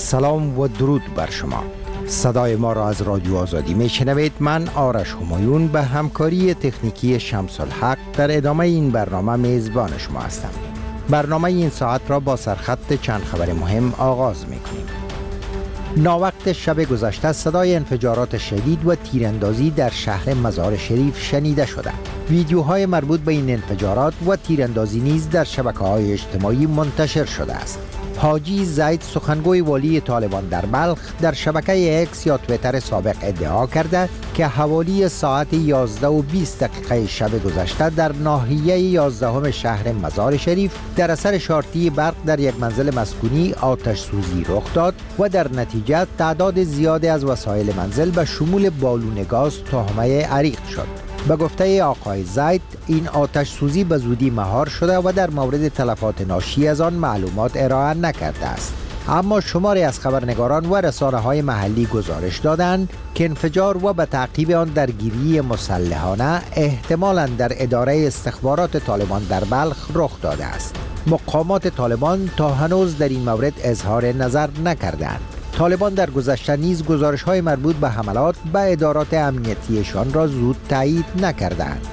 سلام و درود بر شما. صدای ما را از رادیو آزادی میشنوید. من آرش همایون به همکاری تکنیکی شمس الحق در ادامه این برنامه میزبان شما هستم. برنامه این ساعت را با سرخط چند خبر مهم آغاز میکنیم. ناوقت شب گذشته صدای انفجارات شدید و تیراندازی در شهر مزار شریف شنیده شده. ویدیوهای مربوط به این انفجارات و تیراندازی نیز در شبکه‌های اجتماعی منتشر شده است. حاجی زید سخنگوی والی طالبان در بلخ در شبکه اکس یا تویتر سابق ادعا کرده که حوالی ساعت 11:20 شب گذشته در ناحیه 11 شهر مزار شریف در اثر شارتی برق در یک منزل مسکونی آتش سوزی رخ داد و در نتیجه تعداد زیادی از وسایل منزل به شمول بالون گاز تهمه عریق شد. به گفته آقای زید این آتش سوزی به زودی مهار شده و در مورد تلفات ناشی از آن معلومات ارائه نکرده است. اما شماری از خبرنگاران و رسانه‌های محلی گزارش دادند که انفجار و به تعقیب آن درگیری مسلحانه احتمالاً در اداره استخبارات طالبان در بلخ رخ داده است. مقامات طالبان تا هنوز در این مورد اظهار نظر نکردند. طالبان در گذشته نیز گزارش‌های مربوط به حملات به ادارات امنیتیشان را زود تایید نکردند.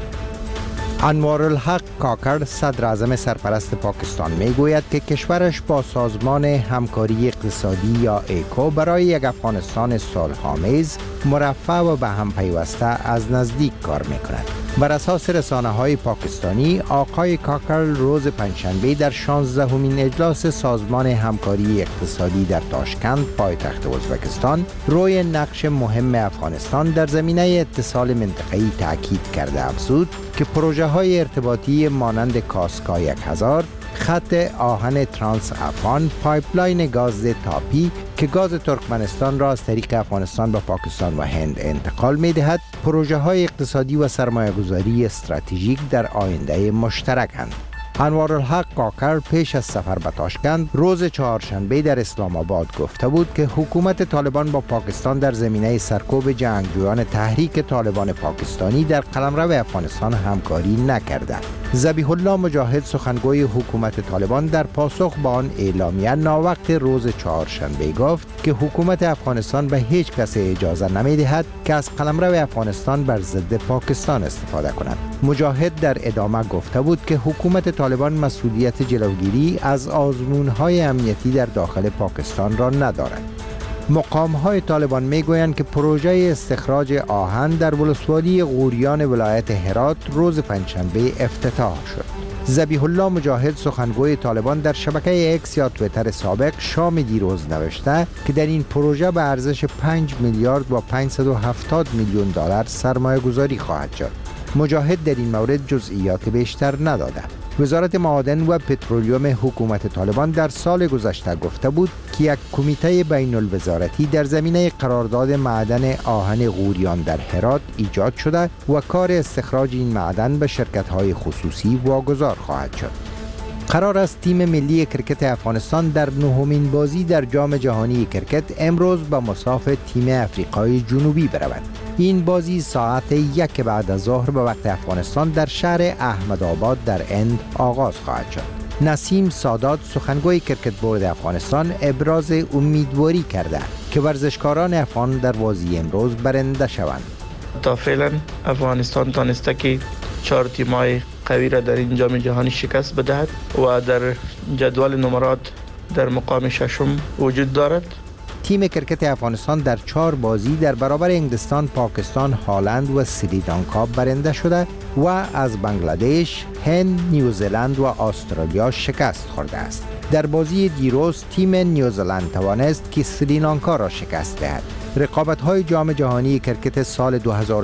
انوارالحق کاکر صدر اعظم سرپرست پاکستان میگوید که کشورش با سازمان همکاری اقتصادی یا ایکو برای یک افغانستان صلح‌آمیز، مرفه و به هم پیوسته از نزدیک کار می‌کند. بر اساس رسانه‌های پاکستانی، آقای کاکر روز پنجشنبه در 16مین اجلاس سازمان همکاری اقتصادی در تاشکند، پایتخت ازبکستان، روی نقش مهم افغانستان در زمینه اتصال منطقه‌ای تاکید کرده افزود که پروژه‌های ارتباطی مانند کاسکا 1000، خط آهن ترانس افغان، پایپلاین گاز تاپی که گاز ترکمنستان را از طریق افغانستان به پاکستان و هند انتقال می‌دهد، پروژه‌های اقتصادی و سرمایه‌گذاری استراتژیک در آینده مشترک‌اند. انوارالحق کاکر پیش از سفر به تاشکند روز چهارشنبه در اسلام آباد گفته بود که حکومت طالبان با پاکستان در زمینه سرکوب جنگجویان تحریک طالبان پاکستانی در قلمرو افغانستان همکاری نکرده. ذبیح الله مجاهد سخنگوی حکومت طالبان در پاسخ به آن اعلامیه ناوقت روز چهارشنبه گفت که حکومت افغانستان به هیچ کس اجازه نمی‌دهد که از قلمرو افغانستان بر ضد پاکستان استفاده کند. مجاهد در ادامه گفته بود که حکومت طالبان مسئولیت جلوگیری از آزمون‌های امنیتی در داخل پاکستان را ندارد. مقام‌های طالبان می‌گویند که پروژه استخراج آهن در ولسوالی غوریان ولایت هرات روز پنجشنبه افتتاح شد. ذبیح الله مجاهد سخنگوی طالبان در شبکه اکس یا تویتر سابق شام دیروز نوشته که در این پروژه به ارزش 5 میلیارد و 570 میلیون دلار سرمایه گذاری خواهد شد. مجاهد در این مورد جزئیات بیشتر نداده. وزارت معادن و پترولیوم حکومت طالبان در سال گذشته گفته بود که یک کمیته بین الوزارتی در زمینه قرارداد معدن آهن غوریان در هرات ایجاد شده و کار استخراج این معدن به شرکت‌های خصوصی واگذار خواهد شد. قرار است تیم ملی کرکت افغانستان در نهمین بازی در جام جهانی کرکت امروز به مصاف تیم افریقای جنوبی برود. این بازی ساعت 1 بعد از ظهر به وقت افغانستان در شهر احمدآباد در هند آغاز خواهد شد. نسیم سادات سخنگوی کرکت بورد افغانستان ابراز امیدواری کرده که ورزشکاران افغان در بازی امروز برنده شوند. تا فعلا افغانستان تانسته که 4 تیم‌های قوی را در این جام جهانی شکست بدهد و در جدول نمرات در مقام ششم وجود دارد. تیم کرکت افغانستان در 4 بازی در برابر انگلستان، پاکستان، هلند و سریلانکا برنده شده و از بنگلادش، هند، نیوزلند و استرالیا شکست خورده است. در بازی دیروز تیم نیوزلند توانست که سریلانکا را شکست دهد. رقابت‌های جام جهانی کرکت سال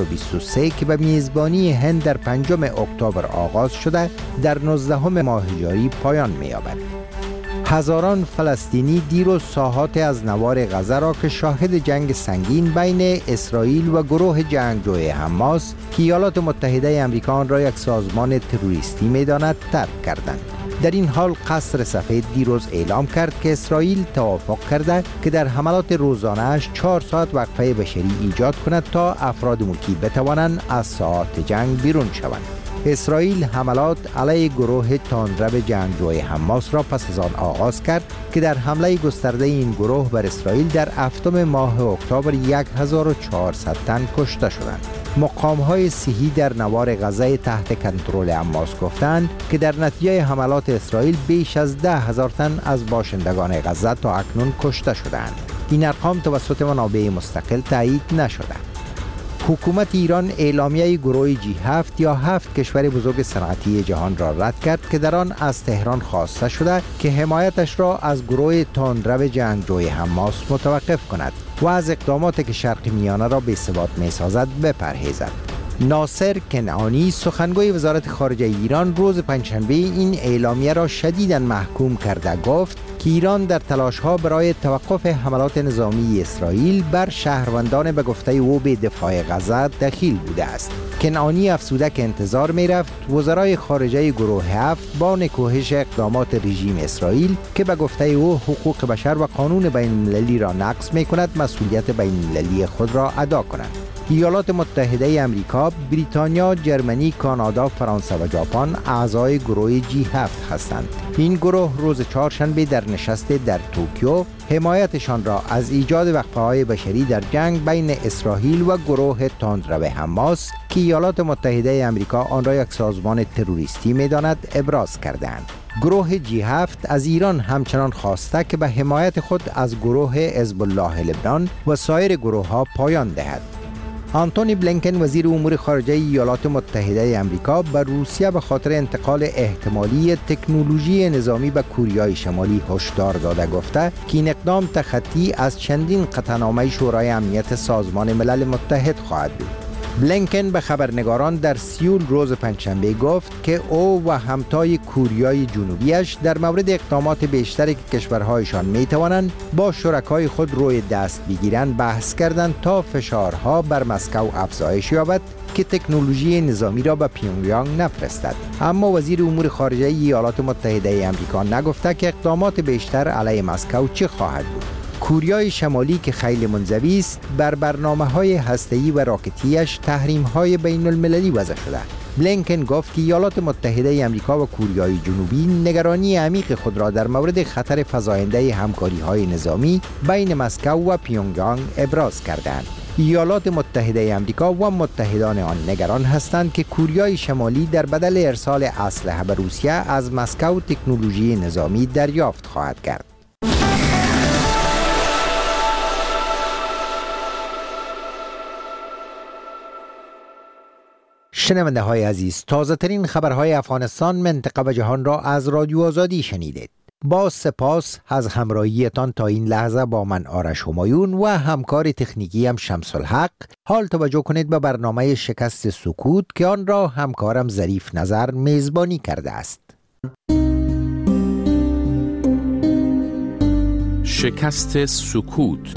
2023 که به میزبانی هند در 5 اکتبر آغاز شده در 19 ماه جاری پایان می‌یابد. هزاران فلسطینی دیروز ساحات از نوار غزه را که شاهد جنگ سنگین بین اسرائیل و گروه جنگجوی حماس که ایالات متحده آمریکا آن را یک سازمان تروریستی می‌داند ترک کردند. در این حال قصر سفید دیروز اعلام کرد که اسرائیل توافق کرده که در حملات روزانه‌اش 4 ساعت وقفه بشری ایجاد کند تا افراد ملکی بتوانند از ساحات جنگ بیرون شوند. اسرائیل حملات علیه گروه تندرو جنگجوی حماس را پس از آن آغاز کرد که در حمله گسترده این گروه بر اسرائیل در هفتم ماه اکتبر 1400 تن کشته شدند. مقام‌های صحی در نوار غزه تحت کنترل حماس گفتند که در نتیجه حملات اسرائیل بیش از 10,000 تن از باشندگان غزه تا اکنون کشته شدند. این ارقام توسط منابع مستقل تایید نشده. حکومت ایران اعلامیه گروه G7 یا 7 کشور بزرگ صنعتی جهان را رد کرد که در آن از تهران خواسته شده که حمایتش را از گروه تندرو جنگجوی حماس متوقف کند و از اقداماتی که شرق میانه را بی‌ثبات می‌سازد بپرهیزد. ناصر کنعانی سخنگوی وزارت خارجه ایران روز پنجشنبه این اعلامیه را شدیداً محکوم کرده گفت که ایران در تلاش‌ها برای توقف حملات نظامی اسرائیل بر شهروندان به گفته او به دفاع غزه دخیل بوده است. کنعانی افزوده که انتظار می‌رفت وزرای خارجه گروه 7 با نکوهش اقدامات رژیم اسرائیل که به گفته او حقوق بشر و قانون بین‌المللی را نقض می‌کند مسئولیت بین‌المللی خود را ادا کنند. ایالات متحده امریکا، بریتانیا، جرمنی، کانادا، فرانسه و ژاپن اعضای گروه G7 هستند. این گروه روز چهارشنبه در نشست در توکیو حمایتشان را از ایجاد وقفه‌های بشری در جنگ بین اسرائیل و گروه تندرو حماس که ایالات متحده امریکا آن را یک سازمان تروریستی می‌داند ابراز کردند. گروه G7 از ایران همچنان خواسته که به حمایت خود از گروه حزب الله لبنان و سایر گروه‌ها پایان دهد. آنتونی بلینکن وزیر امور خارجه ایالات متحده آمریکا به روسیه به خاطر انتقال احتمالی تکنولوژی نظامی به کوریای شمالی هشدار داده گفته که این اقدام تخطی از چندین قطعنامه شورای امنیت سازمان ملل متحد خواهد بود. بلینکن به خبرنگاران در سیول روز پنجشنبه گفت که او و همتای کوریای جنوبیش در مورد اقدامات بیشتری که کشورهایشان میتوانند با شرکای خود روی دست بگیرند بحث کردند تا فشارها بر مسکو افزایش یابد که تکنولوژی نظامی را به پیونگیانگ نفرستد. اما وزیر امور خارجه ایالات متحده آمریکا نگفته که اقدامات بیشتر علیه مسکو چه خواهد بود. کوریای شمالی که خیلی منزوی است بر برنامه‌های هسته‌ای و راکتیش تحریم‌های بین‌المللی وضع شده. بلینکن گفت که ایالات متحده آمریکا و کوریای جنوبی نگرانی عمیق خود را در مورد خطر فزاینده همکاری‌های نظامی بین مسکو و پیونگیانگ ابراز کردند. ایالات متحده آمریکا و متحدان آن نگران هستند که کوریای شمالی در بدل ارسال اسلحه به روسیه از مسکو تکنولوژی نظامی دریافت خواهد کرد. شنونده های عزیز، تازه ترین خبرهای افغانستان، منطقه و جهان را از رادیو آزادی شنیدید. با سپاس از همراهیتان تا این لحظه با من آرش همایون و همکار تکنیکی هم شمس الحق. حال توجه کنید به برنامه شکست سکوت که آن را همکارم ظریف نظر میزبانی کرده است. شکست سکوت.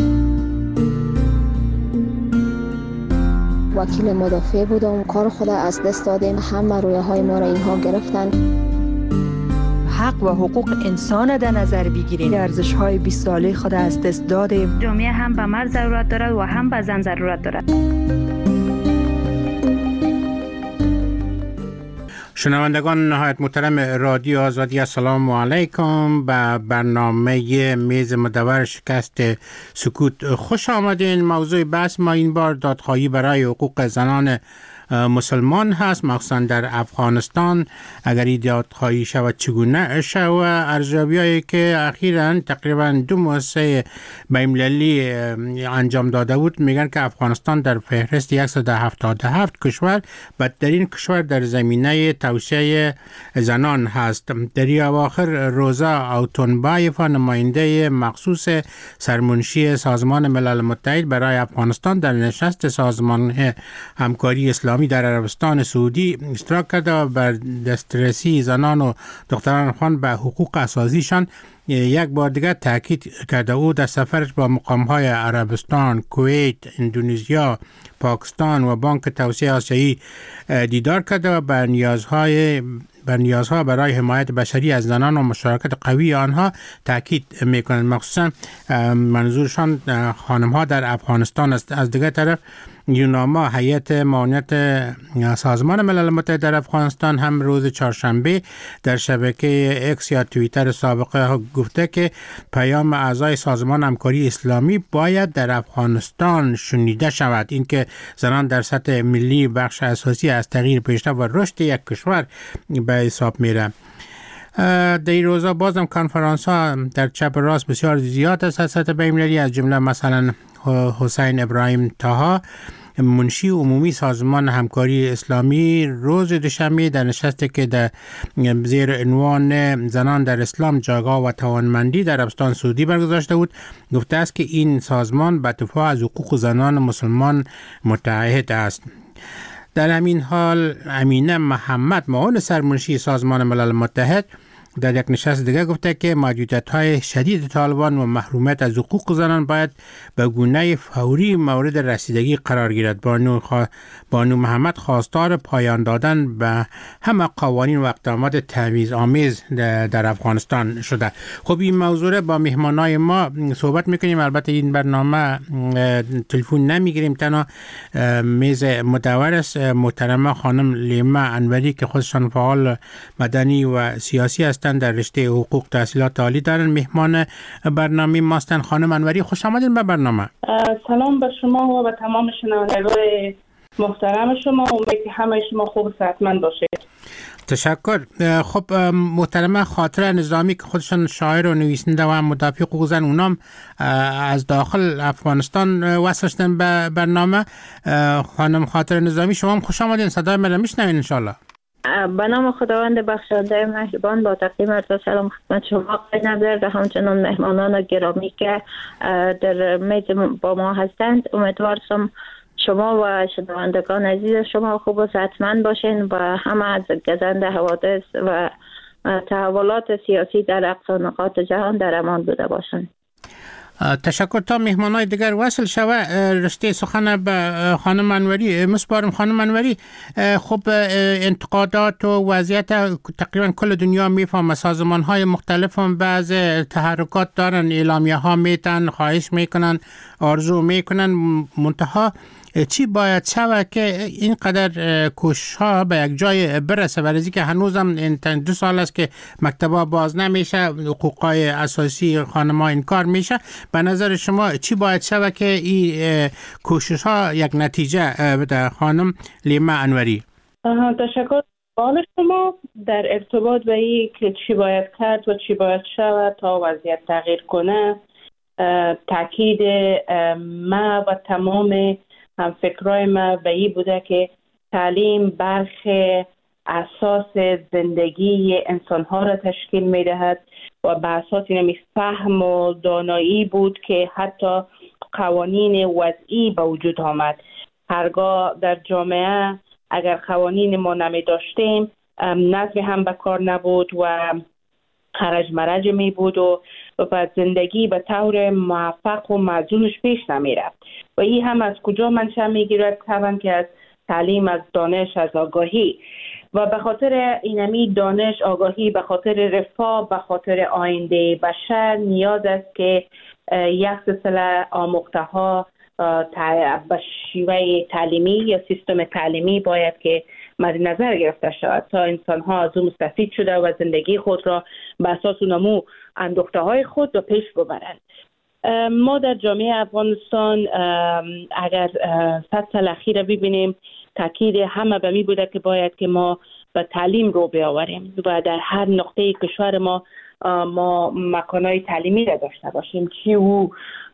وکیل مدافع بودم، کار خود از دست دادیم، همه رویاهای ما را اینها گرفتن. حق و حقوق انسان در نظر بگیریم، ارزش‌های 20 ساله خود از دست دادیم. جامعه هم به مرد ضرورت دارد و هم به زن ضرورت دارد. شنوندگان نهایت محترم رادیو آزادی، السلام علیکم. به برنامه میز مدور شکست سکوت خوش آمدین. موضوع بحث ما این بار دادخواهی برای حقوق زنان مسلمان هست، مخصوصا در افغانستان. اگر این دادخواهی شود چگونه شود؟ ارزیابی‌هایی که اخیراً تقریباً 2 مؤسسه بین‌المللی انجام داده بود میگن که افغانستان در فهرست 177 کشور بدترین کشور در زمینه توسعه زنان هست. در این اواخر روزا اوتونبایفا، نماینده مخصوص سرمنشی سازمان ملل متحد برای افغانستان در نشست سازمان همکاری اسلامی در عربستان سعودی اشتراک کرده و بر دسترسی زنان و دختران افغان به حقوق اساسیشان یک بار دیگر تاکید کرده. او در سفرش با مقام‌های عربستان، کویت، اندونزیا، پاکستان و بانک توسعه آسیایی دیدار کرده و بر نیازها برای حمایت بشری از زنان و مشارکت قوی آنها تاکید میکنند. مخصوصا منظورشان خانم‌ها در افغانستان است. از دیگر طرف یوناما هیئت معاونت سازمان ملل متحد در افغانستان هم روز چهارشنبه در شبکه اکس یا توییتر سابقه گفته که پیام اعضای سازمان همکاری اسلامی باید در افغانستان شنیده شود. اینکه زنان در سطح ملی بخش اساسی از تغییر پیشرفت و رشد یک کشور به حساب میره. در این روزا بازم کنفرانس ها در چپ راست بسیار زیاد است از سطح بین‌المللی، از جمله مثلا حسین ابراهیم طاها منشی عمومی سازمان همکاری اسلامی روز دوشنبه در نشستی که در زیر عنوان زنان در اسلام جایگاه و توانمندی در عربستان سعودی برگزارشته بود گفته است که این سازمان به دفاع از حقوق زنان مسلمان متعهد است. در همین حال امینه محمد معاون سرمنشی سازمان ملل متحد در یک نشست دیگر گفته که محدودیت‌های شدید طالبان و محرومیت از حقوق زنان باید به گونه فوری مورد رسیدگی قرار گیرد. بانو محمد خواستار پایان دادن به همه قوانین و اقدامات تبعیض‌آمیز در افغانستان شده. خب این موضوع با مهمانای ما صحبت میکنیم. البته این برنامه تلفن نمیگیریم، تنها میز مدور است. محترمه خانم لیما انوری که خودشان فعال مدنی و سیاسی هستند در رشته حقوق تحصیلات عالی دارن، مهمان برنامه ماستن. خانم انوری خوش آمدین به برنامه. سلام به شما و به تمام شنوندگان محترم شما. امیدوارم که همه شما خوب و صحتمند باشید. تشکر. خب محترمه خاطره نظامی که خودشان شاعر و نویسنده و مدافع حقوق زن، اونام از داخل افغانستان وصل شدن به برنامه. خانم خاطره نظامی شما هم خوش آمدین، صدای من میشنوین ان شاء الله. به نام خداوند بخشنده مهربان با تقدیم عرض سلام خدمت شما آقای نظر و همچنان مهمانان گرامی که در میز با ما هستند. امیدوارم شما و شنوندگان عزیز شما خوب و صحتمند باشین و همه از گزنده حوادث و تحولات سیاسی در اقصا نقاط جهان در امان بوده باشند. تشکر. تا مهمانای دیگر وصل شوه رشته سخن به خانم انوری مسپارم. خانم انوری، خب انتقادات و وضعیت تقریبا کل دنیا میفهمه، سازمان های مختلف هم بعض تحرکات دارن، اعلامیه ها میتن، خواهش میکنن، آرزو میکنن، منتها چی باید شود که اینقدر کوشش ها به یک جای برسه؟ برای که هنوزم 2 سال است که مکتبا باز نمیشه، حقوقای اساسی خانم‌ها انکار میشه. به نظر شما چی باید شود که این کوشش ها یک نتیجه بده؟ خانم لیما انوری. تشکر. سوال شما در ارتباط به این که چی باید کرد و چی باید شود تا وضعیت تغییر کنه، تاکید ما و تمام هم فکرای ما به این بوده که تعلیم برخ اساس زندگی انسانها را تشکیل می دهد و به اساس این فهم و دانایی بود که حتی قوانین وضعی به وجود آمد. هرگاه در جامعه اگر قوانین ما نمی داشتیم، نظم هم به کار نبود و خرج مرج می بود و زندگی به طور موفق و موزونش پیش نمی رفت. و این هم از کجا منشأ می گیرد؟ طبعا که از تعلیم، از دانش، از آگاهی. و به خاطر اینمی دانش، آگاهی، به خاطر رفاه، به خاطر آینده بشر نیاز است که یک سلسله آموخته ها به شیوه تعلیمی یا سیستم تعلیمی باید که مد نظر گرفته شود تا انسان ها از اون مستفید شده و زندگی خود را به اساس اونمو اندوخته های خود به پیش ببرند. ما در جامعه افغانستان اگر 100 سال اخیر ببینیم، تاکید همه به می بوده که باید که ما به تعلیم رو بیاوریم و در هر نقطه کشور ما مکانهای تعلیمی را داشته باشیم، چی او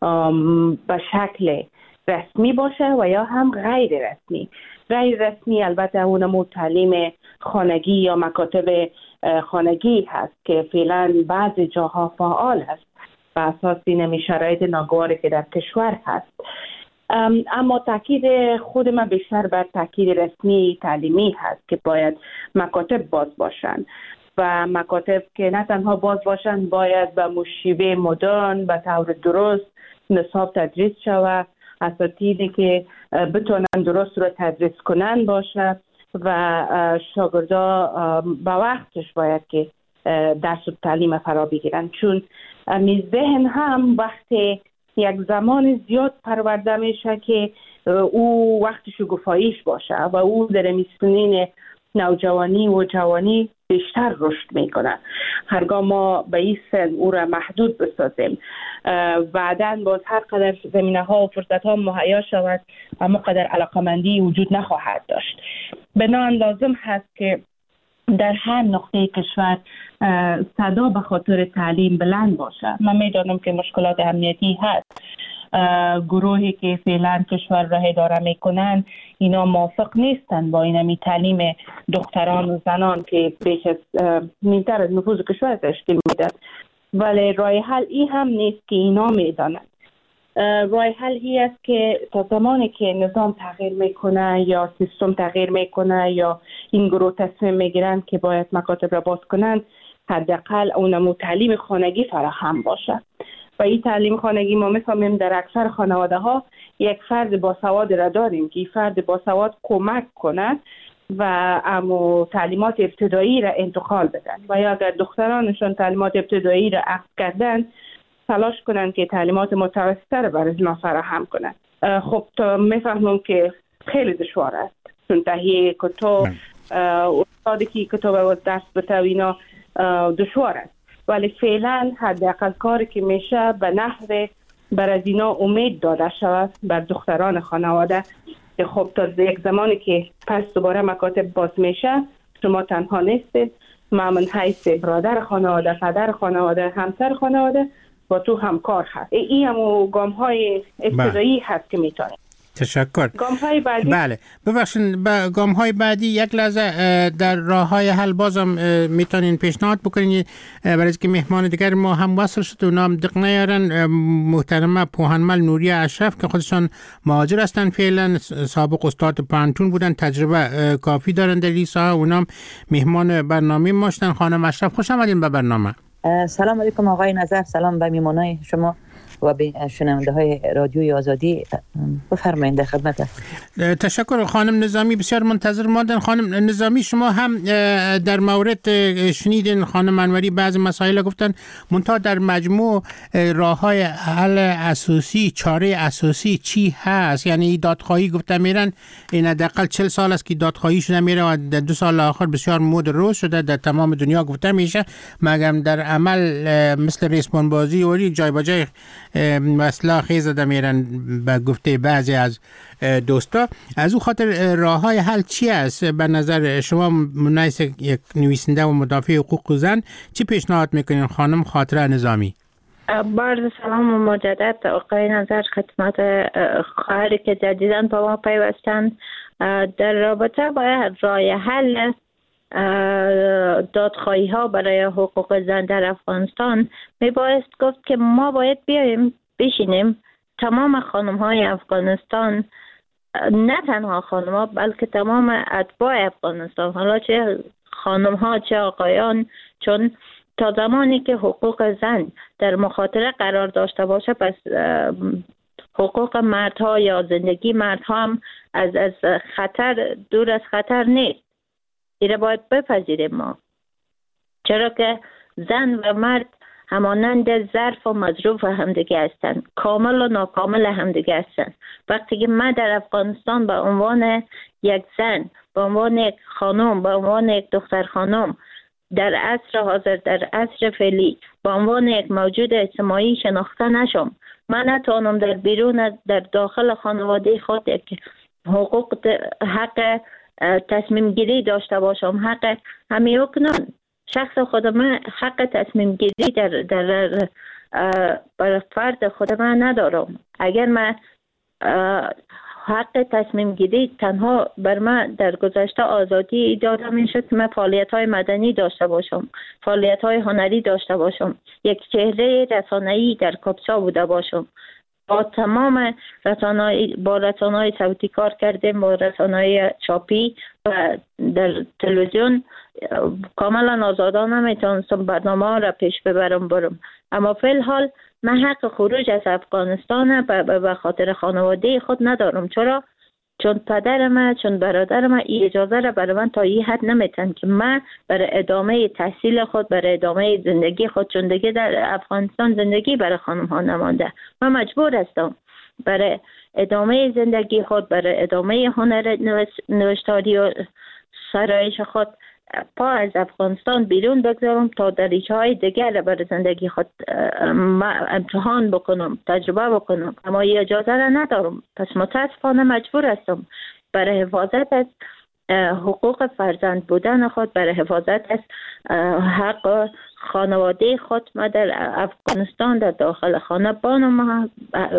به شکل رسمی باشه و یا هم غیر رسمی. غیر رسمی البته اونمو تعلیم خانگی یا مکاتب خانگی هست که فعلا بعضی جاها فعال هست به اساس این شرایط ناگواری که در کشور هست. اما تاکید خود من بیشتر بر تاکید رسمی تعلیمی هست که باید مکاتب باز باشند و مکاتب که نه تنها باز باشند، باید به مشیوه مدرن به طور درست نصاب تدریس شود، اساتیدی که بتونن درست رو تدریس کنن باشه و شاگردا به وقتش باید که درس و تعلیم فرا بگیرن، چون ذهن هم وقتی یک زمان زیاد پرورده میشه که او وقت شکوفاییش باشه و او در سنین نوجوانی و جوانی بیشتر رشد میکنه. هرگاه ما به این سن او را محدود بسازیم، بعداً باز هر قدر زمینه ها و فرصت ها مهیا شود اما قدر علاقمندی وجود نخواهد داشت. بنابراین لازم هست که در هر نقطه کشور صدا به خاطر تعلیم بلند باشه. من میدانم که مشکلات امنیتی هست. گروهی که فعلا کشور را اداره میکنن اینا موافق نیستن با اینمی تعلیم دختران و زنان که بیش از نیمتر از نفوذ کشور تشکیل میده. ولی راه حل این هم نیست که اینا میدانند. راه حل این است که تا زمانی که نظام تغییر میکنه یا سیستم تغییر میکنه یا این گروه تصمیم میگیرن که باید مکاتب را باز کنند، حداقل اونمو تعلیم خانگی فراهم باشه. و این تعلیم خانگی ما میفهمیم در اکثر خانواده ها یک فرد باسواد را داریم که این فرد باسواد کمک کنه و امو تعلیمات ابتدایی را انتقال بدن و یا اگر دخترانشون تعلیمات ابتدایی را عقد کردن تلاش کنن که تعلیمات متوسطه را برای اونا فراهم کنن. خب تا میفهمم که خیلی دشوار است چون تهیه کتاب استادی که کتاب درس بده اینا دشوار است، ولی فعلا حداقل کاری که میشه به نحو بر از اینا امید داده شود بر دختران خانواده که خب تا یک زمانی که پس دوباره مکاتب باز میشه شما تنها نیستید، ما من حیث برادر خانواده، پدر خانواده، همسر خانواده با تو همکار هست. این همو گام های ابتدایی هست که میتونه. تشکر. گام‌های بعدی بله ببخشید گام‌های بعدی یک لحظه در راه‌های حل بازم میتونین پیشنهاد بکنین برای اینکه مهمان دیگر ما هم وصل شد و نام دق نیارن. محترمه پوهنمل نوریه اشرف که خودشان مهاجر هستن، فعلا سابق استاد پانتون بودن، تجربه کافی دارن در این ساحه، اونام مهمان برنامه ما شدن. خانم اشرف خوش آمدین به برنامه. سلام علیکم آقای نظر، سلام به میهمانای شما و به شنونده های رادیوی آزادی. بفرمایید در خدمت هستم. تشکر. خانم نظامی بسیار منتظر ماندن. خانم نظامی شما هم در مورد شنیدین خانم انوری بعض مسائل گفتن، منتها در مجموع راه‌های حل اساسی، چاره اساسی چی هست؟ یعنی دادخواهی گفته میرن این حداقل 40 سال است که دادخواهی شده میره و در 2 سال آخر بسیار مود روز شده در تمام دنیا گفته میشه، مگر در عمل مثل ریسمان بازی و جای با جای مسئله خیز زده میرن به گفته بعضی از دوستا. از او خاطر راه های حل چی است به نظر شما؟ منایس یک نویسنده و مدافع حقوق زن چی پیشنهاد میکنین خانم خاطره نظامی؟ بارد سلام و مجدد آقای نظر خدمت خواهری که جدیداً با ما پیوستند. در رابطه با راه حل دادخواهی ها برای حقوق زن در افغانستان می بایست گفت که ما باید بیاییم بشینیم تمام خانم های افغانستان، نه تنها خانم ها بلکه تمام اتباع افغانستان، حالا چه خانم ها چه آقایان، چون تا زمانی که حقوق زن در مخاطره قرار داشته باشه پس حقوق مردها یا زندگی مردها هم از خطر دور از خطر نیست. ایره باید بپذیریم ما، چرا که زن و مرد همانند ظرف و مظروف همدیگه هستند، کامل و ناکامل همدیگه هستند. وقتی که من در افغانستان به عنوان یک زن، به عنوان یک خانم، به عنوان یک دختر خانم در عصر حاضر، در عصر فعلی به عنوان یک موجود اجتماعی شناخته نشم، من نتوانم در بیرون در داخل خانواده خود یک حقوق حق تصمیم گیری داشته باشم، حق همین کنن شخص خود من حق تصمیم گیری در بر فرد خود من ندارم. اگر من حق تصمیم گیری تنها بر من در گذشته آزادی داده می شد که من فعالیت های مدنی داشته باشم، فعالیت های هنری داشته باشم، یک چهره رسانه‌ای در کاپسا بوده باشم، با تمام رسانه‌های صوتی کار کردیم، با رسانه‌های چاپی و در تلویزیون کاملا آزادانه میتونستم برنامه ها را پیش برم. اما فی الحال من حق خروج از افغانستان به خاطر خانواده خود ندارم. چرا؟ چون پدر من، چون برادر من این اجازه را برای من تا این حد نمیتن که من برای ادامه تحصیل خود، برای ادامه زندگی خود، چون دیگه در افغانستان زندگی برای خانم ها نمانده، من مجبور هستم برای ادامه زندگی خود، برای ادامه هنر نوشتاری و سرایش خود پا از افغانستان بیرون بگذارم تا دریچه های دیگر برای زندگی خود امتحان بکنم، تجربه بکنم، اما این اجازه را ندارم. پس متاسفانه مجبور هستم برای حفاظت از حقوق فرزند بودن خود، برای حفاظت از حق خانواده خود، ما در افغانستان در داخل خانه بانم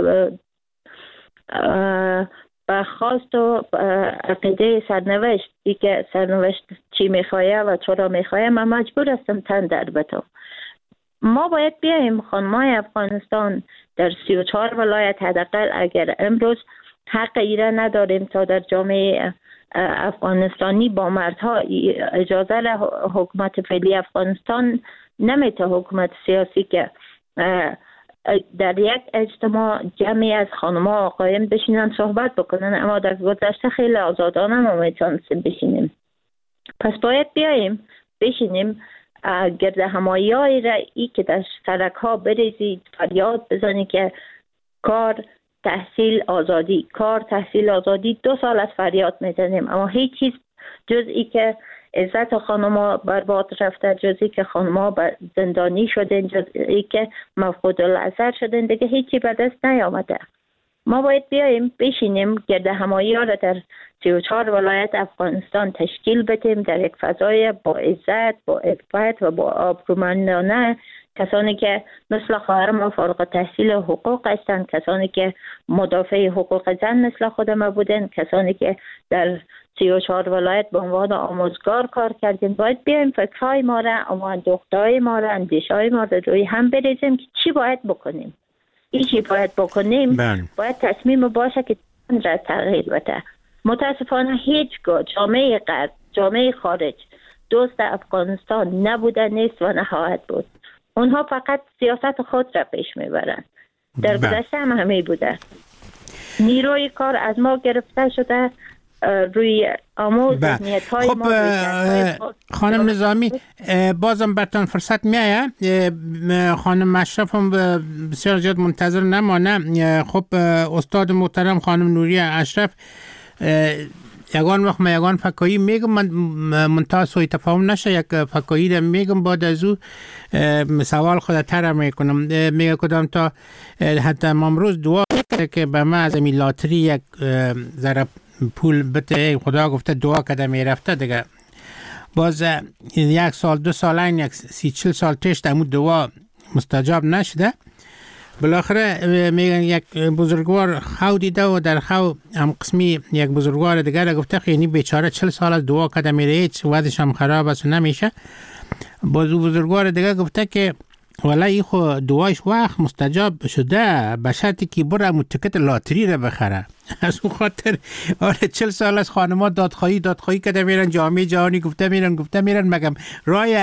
خواست و عقیده سرنوشت، ای که سرنوشت چی میخواه و چرا میخواه، من مجبور هستم تن در بتم. ما باید بیاییم خانمای افغانستان در 34 ولایت، حداقل اگر امروز حق ایره نداریم تا در جامعه افغانستانی با مردها اجازه حکومت فعلی افغانستان نمیته، حکومت سیاسی که در یک اجتماع جمعی از خانم‌ها و آقایان بشینن صحبت بکنن، اما در گذشته خیلی آزادانه ما میتونستیم بشینیم. پس باید بیاییم بشینیم گرد همایی را ای که در سرک ها بریزید، فریاد بزنید که کار تحصیل آزادی، کار تحصیل آزادی. 2 سال از فریاد میزنیم اما هیچ چیز جز ای که عزت خانم‌ها برباد رفته، جز ای که خانم‌ها زندانی شدن، جز ای که مفقود الاثر شدن، دیگه هیچی به دست نیامده. ما باید بیاییم بشینیم گرد همایی ها را در 34 ولایت افغانستان تشکیل بدیم در یک فضای با عزت، با عفت و با آبرومندانه. کسانی که مثل خواهر ما فارغ التحصیل حقوق هستند، کسانی که مدافع حقوق زن مثل خود ما بودن، کسانی که در 34 ولایت به عنوان آموزگار کار کردیم، باید بیایم فکرهای ما را، اندوختهای ما را، اندیشهای ما را روی هم بریزیم که چی باید بکنیم. چی باید بکنیم باید تصمیم باشه که را تغییر بده. متاسفانه هیچگاه جامعه غرب، جامعه خارج دوست افغانستان نبوده، نیست و نخواهد بود. اونها فقط سیاست خود را پیش میبرند. در گذشته هم همه بوده. نیروی کار از ما گرفته شده، روی آموز نیت‌های خب ما. خانم نظامی بازم برتان فرصت میایه، خانم اشرف هم بسیار زیاد منتظر نمانه. خب استاد محترم خانم نوریه اشرف، یگان وقت من یگان فکایی میگم، من منتها سوی تفاهم نشه، یک فکایی را میگم، بعد از او سوال خود تر میکنم. میگه کدام تا حتی امروز دعا که به من از امی لاتری یک ذره پول بده، خدا گفته دعا کده میرفته دیگه. باز 1 سال 2 سال این 30-40 سال پیش دمو دعا مستجاب نشده. بالاخره میگن یک بزرگوار خو دیده و در خو هم قسمی یک بزرگوار دیگر گفته خیلی بیچاره 40 سال از دعا کده میره، هیچ وضعش هم خراب است و نمیشه. باز بزرگوار دیگر گفته که والا ای خو دعایش وقت مستجاب شده، به شرطی که بره تیکت لاتری را بخره. از اون خاطر 40 سال از خانم‌ها دادخواهی کده میرن، جامعه جهانی گفته میرن مگم رای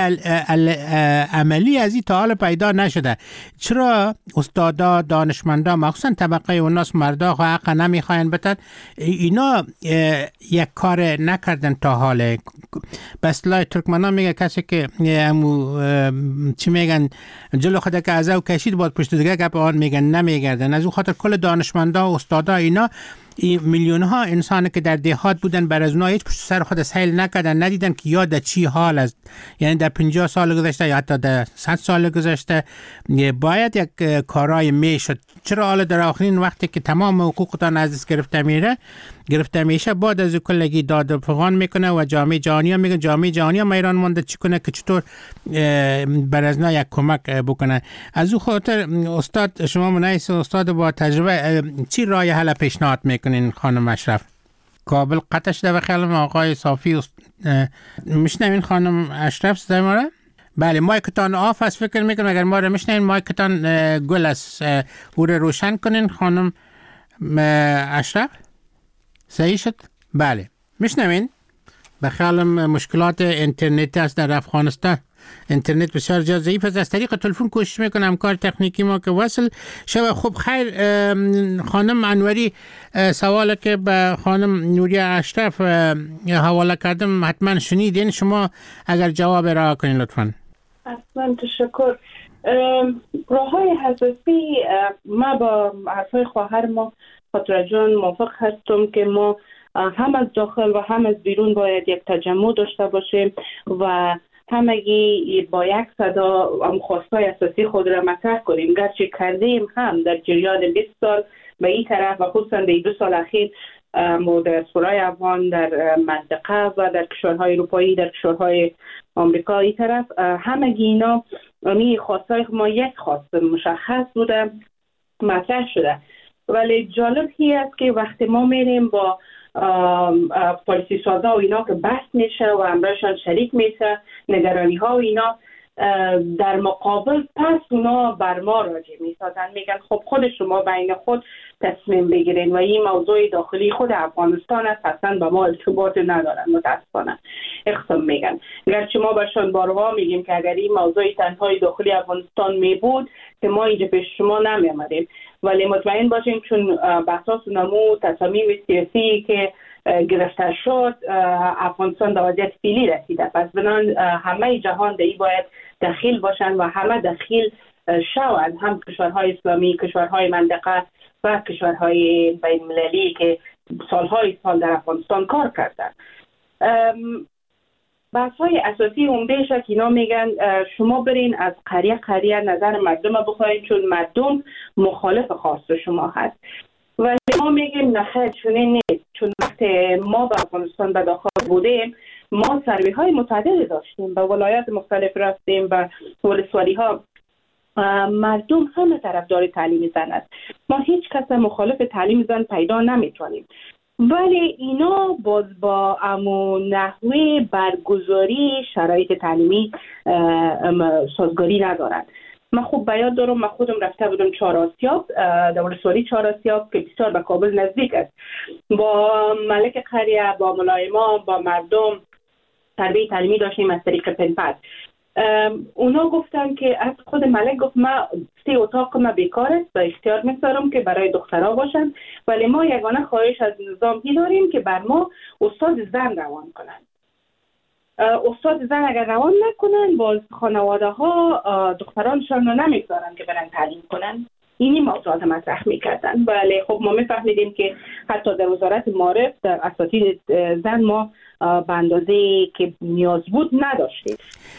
عملی از این تا حال پیدا نشده. چرا استادا، دانشمندا، مخصوصا طبقه اوناس مردا حق نمیخواین بتن؟ اینا یک کار نکردن تا حال. بس لای ترکمنان میگه کسی که چی میگن جلو خود که ازو کشید باید پشت دیگه گپ آن میگن نمیگردن. از اون خاطر کل دانشمندا و استادا اینا میلیون ها انسان که در دهات بودن بر از اونها هیچ پشت سر خود سیل نکردن، ندیدن که یا در چی حال است. یعنی در 50 سال گذشته یا حتی در 100 سال گذشته باید یک کارای میشد. چرا حالا در آخرین وقتی که تمام حقوقتان از دست گرفته میشه بعد از کلگی داد و فغان میکنه و جامعه جهانی ها میگن جامعه جهانی ها ایران مونده چی کنه که چطور بر از یک کمک بکنه. از اون خاطر استاد شما منایس استاد با تجربه چی راه حل پیشنهاد میکنین خانم اشرف؟ کابل قطعش در خیال آقای صافی میشنوین خانم اشرف صدای ما را؟ بله مایکتان آف است فکر میکنم، اگر ما را میشنوین مایکتان گل است، او را روشن کنین خانم اشرف. صحیح شد؟ بله میشنوین؟ به خیالم مشکلات اینترنت است در افغانستان، اینترنت بسیار زیاد ضعیف است. از طریق تلفن کوشش میکنم کار تکنیکی ما که وصل شود. خب خیر خانم انوری، سوالی که به خانم نوریه اشرف حواله کردم حتما شنیدین، شما اگر جواب را کنین لطفا. اصلا تشکر. راههای حساسی ما با حرفای خواهر ما خاطر جان موافق هستم که ما هم از داخل و هم از بیرون باید یک تجمع داشته باشیم و همگی با یک صدا خواستای اساسی خود را مطرح کنیم. گرچه کردیم هم در جریان 20 سال به این طرف و خصوصا در 2 سال اخیر دیاسپورای افغان در منطقه و در کشورهای اروپایی، در کشورهای آمریکا این طرف، همگی اینا خواستای ما یک خواست مشخص بوده مطرح شده. ولی جالب هی است که وقتی ما میریم با پالیسی سازا و اینا که بحث میشه و امرشان شریک میشه، نگرانی ها و اینا، در مقابل پس اونا بر ما راجع میسازن، میگن خب خود شما بین خود تصمیم بگیرین و این موضوع داخلی خود افغانستان است، اصلا با ما ارتباط ندارن. متاسفانه اقسام میگن، گرچه ما برشان بارها میگیم که اگر این موضوع تنهای داخلی افغانستان میبود که ما اینجا پیش شما نمیامدیم، ولی مطمئن باشیم چون بحثاس نمو تصامیم سیاسی که گرفته شد افغانستان در وضعیت فعلی رسیده، پس بنان همه جهان در این باید دخیل باشن و همه دخیل شوند، هم کشورهای اسلامی، کشورهای منطقه و کشورهای بین المللی که سالهای سال در افغانستان کار کردن. بحث‌های اساسی عمده‌اش که اینا میگن شما برین از قریه نظر مردم بخواین چون مردم مخالف خواست شما هست. ولی ما میگیم نخیر چنین نیست، چون وقتی ما به افغانستان به داخل بودیم ما سروی های متعدد داشتیم، به ولایات مختلف رفتیم، به ولسوالی ها، مردم همه طرفدار تعلیم زن است، ما هیچ کس مخالف تعلیم زن پیدا نمیتونیم، ولی اینا باز با امو نحوه برگزاری شرایط تعلیمی سازگاری ندارند. من خوب بیاد دارم، من خودم رفته بودم چهار آسیاب، در ولسوالی چهار آسیاب که بسیار به کابل نزدیک است، با ملک قریه، با ملایما، با مردم تربیت تعلیمی داشتیم از طریق پنپد. اونا گفتن که از خود ملک گفت من 3 اتاق ما بیکار است و اختیار می‌ذارم که برای دخترها باشن، ولی ما یگانه خواهش از نظام داریم که بر ما استاد زن روان کنن. استاد زن اگر روان نکنن باز خانواده ها دخترانشان رو نمیذارن که برن تعلیم کنن. اینی موضوعات مطرح میکردن. ولی خب ما میفهمیدیم که حتی در وزارت معارف در اساتید زن ما به اندازه که نیاز بود نداشتیم.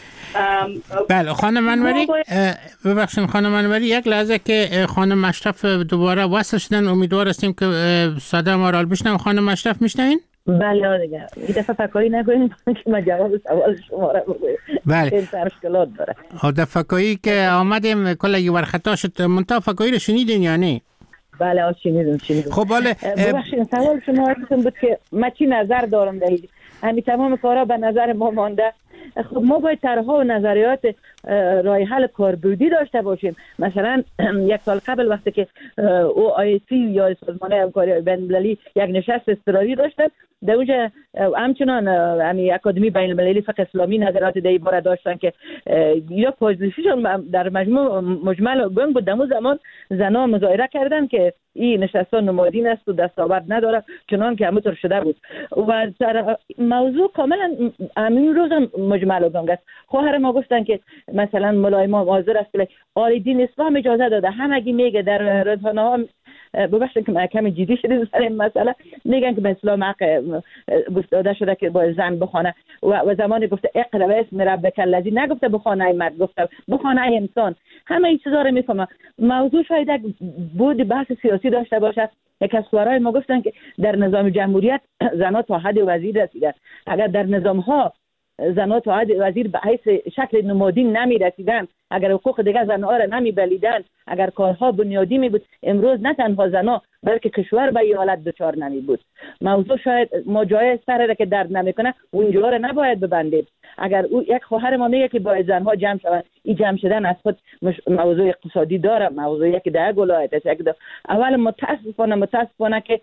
بله خانم انوری، ببخشید خانم انوری، یک لحظه که خانم مشرف دوباره وصل شدن، امیدوار هستیم که صدا ما را بشنویم. خانم مشرف میشنوین؟ بله دیگه این دفعه فکایی نکنیم که من جواب سوال شما را بگویم. بله این مشکلات داره. در فکایی که آمدیم کلا یه ورخطا شد، منتها فکایی رو شنیدین یا نه؟ بله شنیدم. خب بله ببخشید سوال شما بود که من چی نظر دارم در همین تمام کارا به نظر ما مانده. خب ما باید طرح‌ها و نظریات راه حل کاربردی داشته باشیم. مثلا 1 سال قبل وقتی که OIC یا سازمان همکاری بین‌المللی یک نشست اضطراری داشتن، در اونجا همچنان همین اکادمی بین‌المللی فقه اسلامی نظرات در این باره داشتن که یا پوزیشن در مجمل گنگ بود. در زمان زنا مظاهره کردن که این نشستان نمادین است و دستاورد نداره، چنان که همونطور شده بود و موضوع کاملا همین روز مجمل گنگ است. خواهر ما گفتن که مثلا مولای ما حاضر است که عالی دین اسلام اجازه داده، همگی میگه در رسانه ها، ببخشید که کمی جدی شدیم سر این مسئله، میگن که به اسلام حق گفته شده که با زن بخونه و زمانی گفته اقرا اسم ربک الذی، نگفته بخونه مرد، گفته بخونه انسان. همه این چیزا رو میفهمم. موضوع شاید یک بود بحث سیاسی داشته باشه. یک از خبرای ما گفتن که در نظام جمهوریت زنها تا حد وزیر رسیدن. اگر در نظام ها زنها تا حد وزیر به حیث شکل نمادین نمی رسیدن، اگر حقوق دیگر زنها را نمی بلیدن، اگر کارها بنیادی می بود، امروز نه تنها زنها بلکه کشور به این حالت دچار نمی بود. موضوع شاید ما جای سر که درد نمیکنه و اینجا را نباید ببندیم. اگر یک خواهر ما میگه که باید زنها جمع شوند، این جمع شدن از خود موضوع اقتصادی داره، موضوعی که در ولایت است. اول متاسفانه که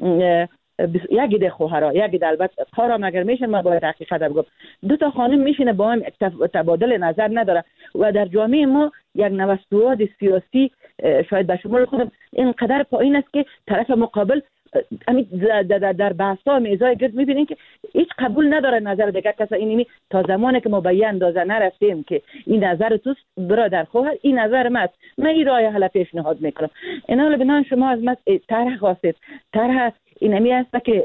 یکی ده خواهرها، یکی ده البته کارم اگر میشن ما باید حقیقت بگم 2 تا خانم میشینه با هم تبادل نظر نداره و در جامعه ما یک نوسواد سیاسی شاید به شمول خودم اینقدر پایین است که طرف مقابل در بحث‌ها میزای گرد میبینین که هیچ قبول نداره نظر دیگه کسا. اینمی تا زمانی که ما به این اندازه نرفتیم که این نظر توست برادر خواهر، این نظر من است، من این راه حل پیشنهاد میکنم. اینا بنان شما از من طرح خواستید، طرح اینمی است که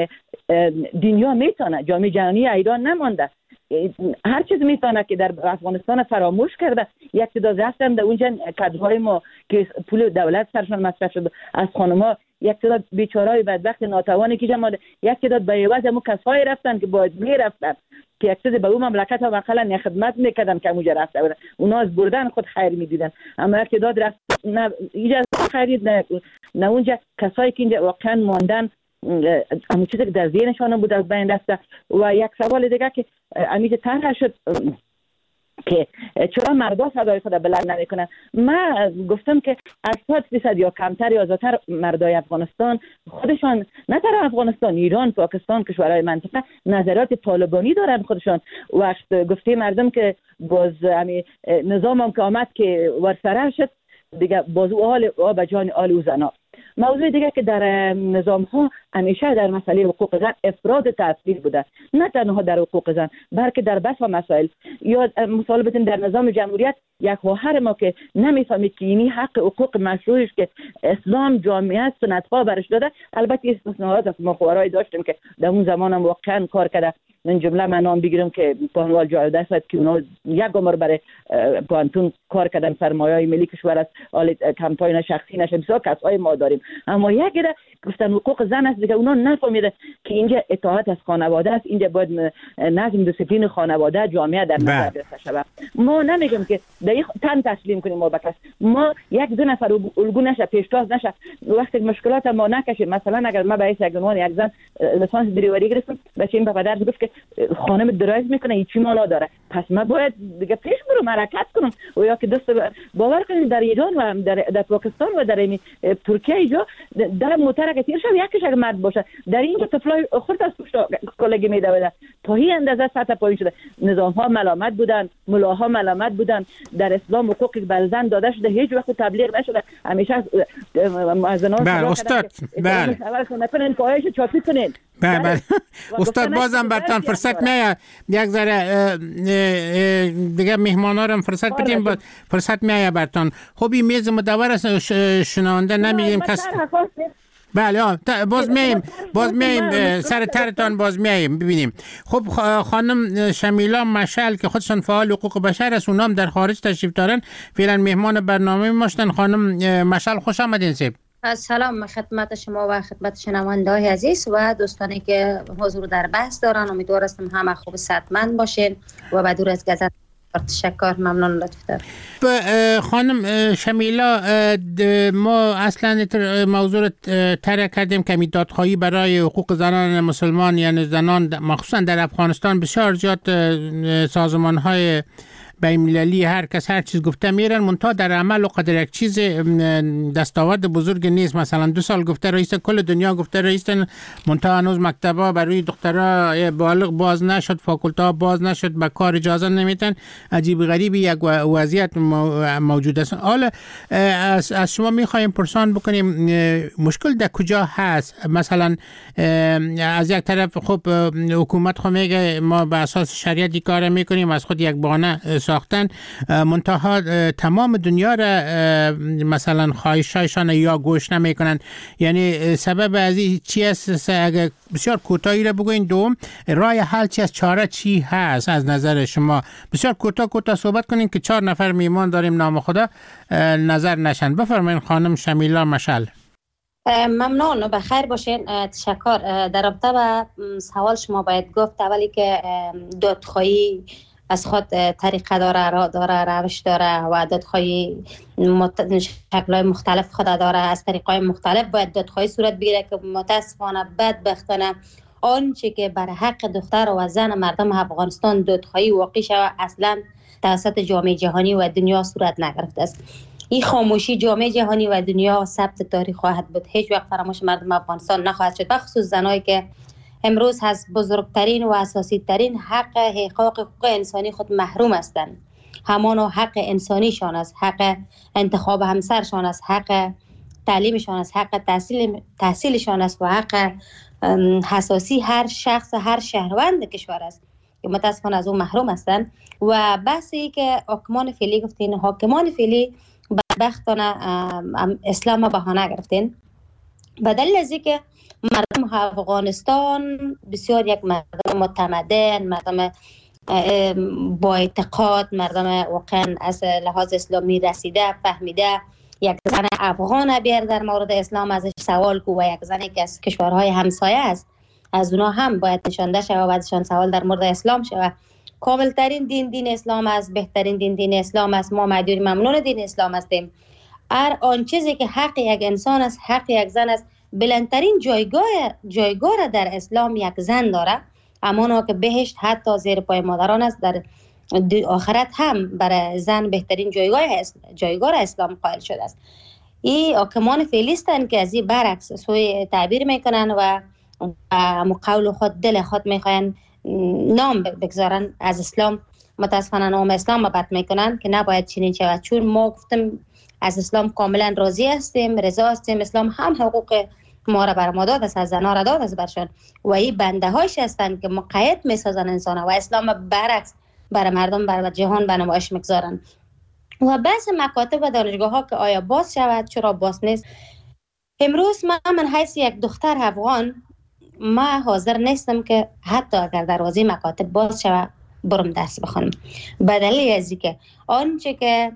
دنیا میتونه، جامعه جهانی ایران نمانده، هر چیز میتونه که در افغانستان فراموش کرده. یک تعداد رفتن در اونجا کادرهای ما که پول دولت سرشان مصرف شد از خانم‌ها، یک تعداد بیچاره‌های بدبخت ناتوانی که جمع، یک تعداد به عوض همون کسایی رفتن که باید میرفتن که یک چیز به اون مملکت ها مثلا خدمت میکردن که اونجا رفته بودن، اونا از بردن خود خیر میدیدن، اما یک تعداد رفت نه اینجا خرید نه اونجا کسایی که اینجا واقعا ماندن، همون چیزی که در ذهنشان بود از بین رفته. و یک سوال دیگه که امیج طرح شد که چرا مردا صدای خود بلند نمیکنن. من گفتم که 80% یا کمتر یا زیادتر مردای افغانستان خودشان، نه تنها افغانستان، ایران، پاکستان، کشورهای منطقه نظرات طالبانی دارن خودشان. وقت گفته مردم که باز همین نظام هم که آمد که ورسره شد دیگه، باز حال به جان آل و زنا. موضوع دیگه که در نظام ها همیشه در مسئله حقوق زن افراد تأثیر بوده، نه تنها در حقوق زن بلکه در بس و مسائل. یا مثال بزنیم در نظام جمهوریت یک خواهر ما که نمیفهمید که اینی حق حقوق مشروعش که اسلام جامعه سنت ها برش داده، البته استثناءات از ما خواهرای داشتیم که در اون زمان هم واقعا کار کرده. من جمله من نام بگیرم که پانوال جایده است که اونا یک عمر برای پانتون کار کردن، سرمایه ملی کشور است، حال کمپاین شخصی نشه، بسیار کسای ما داریم. اما یک ده گفتن حقوق زن است دیگه، اونا نفهمیده که اینجا اطاعت از خانواده است، اینجا باید نظم دسپلین خانواده جامعه در نظر گرفته شود. ما نمیگم که تن تسلیم کنیم ما بکس، ما یک دو نفر الگو نشه، پیشتاز نشه، وقتی مشکلات ما نکشیم. مثلا اگر ما به حیث یک عنوان یک زن لیسانس دریوری گرفتم، بچه‌م به پدر گفت که خانم درایو میکنه هیچی مانا داره، پس ما باید دیگه پیش برم حرکت کنم. و یا که دست باور کنید در ایران و در پاکستان و در ترکیه اینجا در موتر که تیر شد یکیش اگه مرد باشه، در اینجا طفلای خورد از پشت کلگی میدویدن، تا این اندازه سطح پایین شده. نظام ها ملامت بودن، ملاها ملامت بودن، در اسلام حقوقی بر زن داده شده هیچ وقت تبلیغ نشده. همیشه مؤذنان بله استاد، بله نکنن پایش چاپی کنین. بله استاد بازم برتان فرصت میاد یک ذره دیگه مهمانا رو فرصت بدیم، فرصت میاد برتان. خب این میز مدور است، شنونده نمیگیم کس. بله باز میایم سر ترتان باز میایم ببینیم. خب خانم شمیلا مشعل که خودشان فعال حقوق بشر است، اونام در خارج تشریف دارن، فعلا مهمان برنامه ماشتن. خانم مشعل خوش آمدین. سلام خدمت شما و خدمت شنونده‌های عزیز و دوستانی که حضور در بحث دارن. امیدوار هستم همه خوب صحتمند باشین و به دور از گزت تشکر، ممنون لطف دارم. خانم شمیلا، ما اصلا موضوع رو طرح کردیم که دادخواهی برای حقوق زنان مسلمان، یعنی زنان مخصوصا در افغانستان، بسیار زیاد سازمان‌های بین‌المللی هر کس هر چیز گفته میرن، منتها در عمل و قدر یک چیز دستاورد بزرگ نیست. مثلا 2 سال گفته رئیس کل دنیا گفته رئیسن، منتها هنوز مکتبا برای دخترها بالغ باز نشد، فاکولت‌ها باز نشد، به کار اجازه نمیتن. عجیب غریبی یک وضعیت موجود است. حالا از شما میخوایم پرسان بکنیم مشکل در کجا هست؟ مثلا از یک طرف خب حکومت خو میگه ما به اساس شریعتی کار میکنیم، از خود یک بهانه ساختن، منتها تمام دنیا را مثلا خواهشایشان یا گوش نمیکنن. یعنی سبب از این چی است؟ اگر بسیار کوتاهی را بگوین. دوم، راه حل چی است؟ چاره چی هست از نظر شما؟ بسیار کوتاه صحبت کنین که 4 نفر میمان داریم نام خدا نظر نشن. بفرمایید خانم شمیلا مشعل. ممنون و بخیر باشین. تشکر. در رابطه با سوال شما باید گفت اولی که دادخواهی از خود طریقه داره روش داره و دادخواهی شکل‌های مختلف خود داره، از طریق‌های مختلف باید دادخواهی صورت بگیره که متاسفانه بدبختانه آنچه که بر حق دختر و زن مردم افغانستان دادخواهی واقع شود اصلا توسط جامعه جهانی و دنیا صورت نگرفته است. این خاموشی جامعه جهانی و دنیا ثبت تاریخ خواهد بود، هیچ وقت فراموش مردم افغانستان نخواهد شد، بخصوص زنایی که امروز از بزرگترین و اساسی ترین حقوق انسانی خود محروم هستند. همان حق انسانیشان است، حق انتخاب همسرشان است، حق تعلیمشان است، حق تحصیلشان است و حق حساسی هر شخص هر شهروند کشور است که متاسفانه از اون محروم هستند. و بحثی که حاکمان فعلی گفتین، حاکمان فعلی بدبختانه اسلام بهانه گرفتین به دلیل از اینکه مردم افغانستان بسیار یک مردم متمدن، مردم با اعتقاد، مردم واقعا از لحاظ اسلامی رسیده فهمیده یک زن افغان بیار در مورد اسلام ازش سوال کو و یک زنی که از کشورهای همسایه است از اونا هم باید نشانده شود و ازشان سوال در مورد اسلام شود. کامل ترین دین اسلام است، بهترین دین اسلام است. ما مدیون ممنون دین اسلام هستیم. هر آن چیزی که حق یک انسان است، حق یک زن است، بلندترین جایگاه را در اسلام یک زن داره، همانا که بهشت حتی زیر پای مادران است، در آخرت هم برای زن بهترین جایگاه را اسلام قائل شده است. این حاکمان فعلی هستند که از این برعکس سوی تعبیر میکنن و قول خود دل خود میخواین نام بگذارن از اسلام. متاسفانه نام اسلام را بد میکنن که نباید چنین شود، چون ما گفتم از اسلام کاملا راضی هستیم، رضا هستیم. اسلام هم حقوق ما را بر ما داد است، از زنها را داد است برشان و این بنده هایش هستند که مقید میسازن انسان و اسلام برعکس برای مردم بر جهان به نمایش میگذارن. و بحث مکاتب و دانشگاه ها که آیا باز شود چرا باز نیست، امروز من حیث یک دختر افغان ما حاضر نیستم که حتی اگر دروازه مکاتب باز شود برم درس بخونم، به دلیل از اینکه آنچه که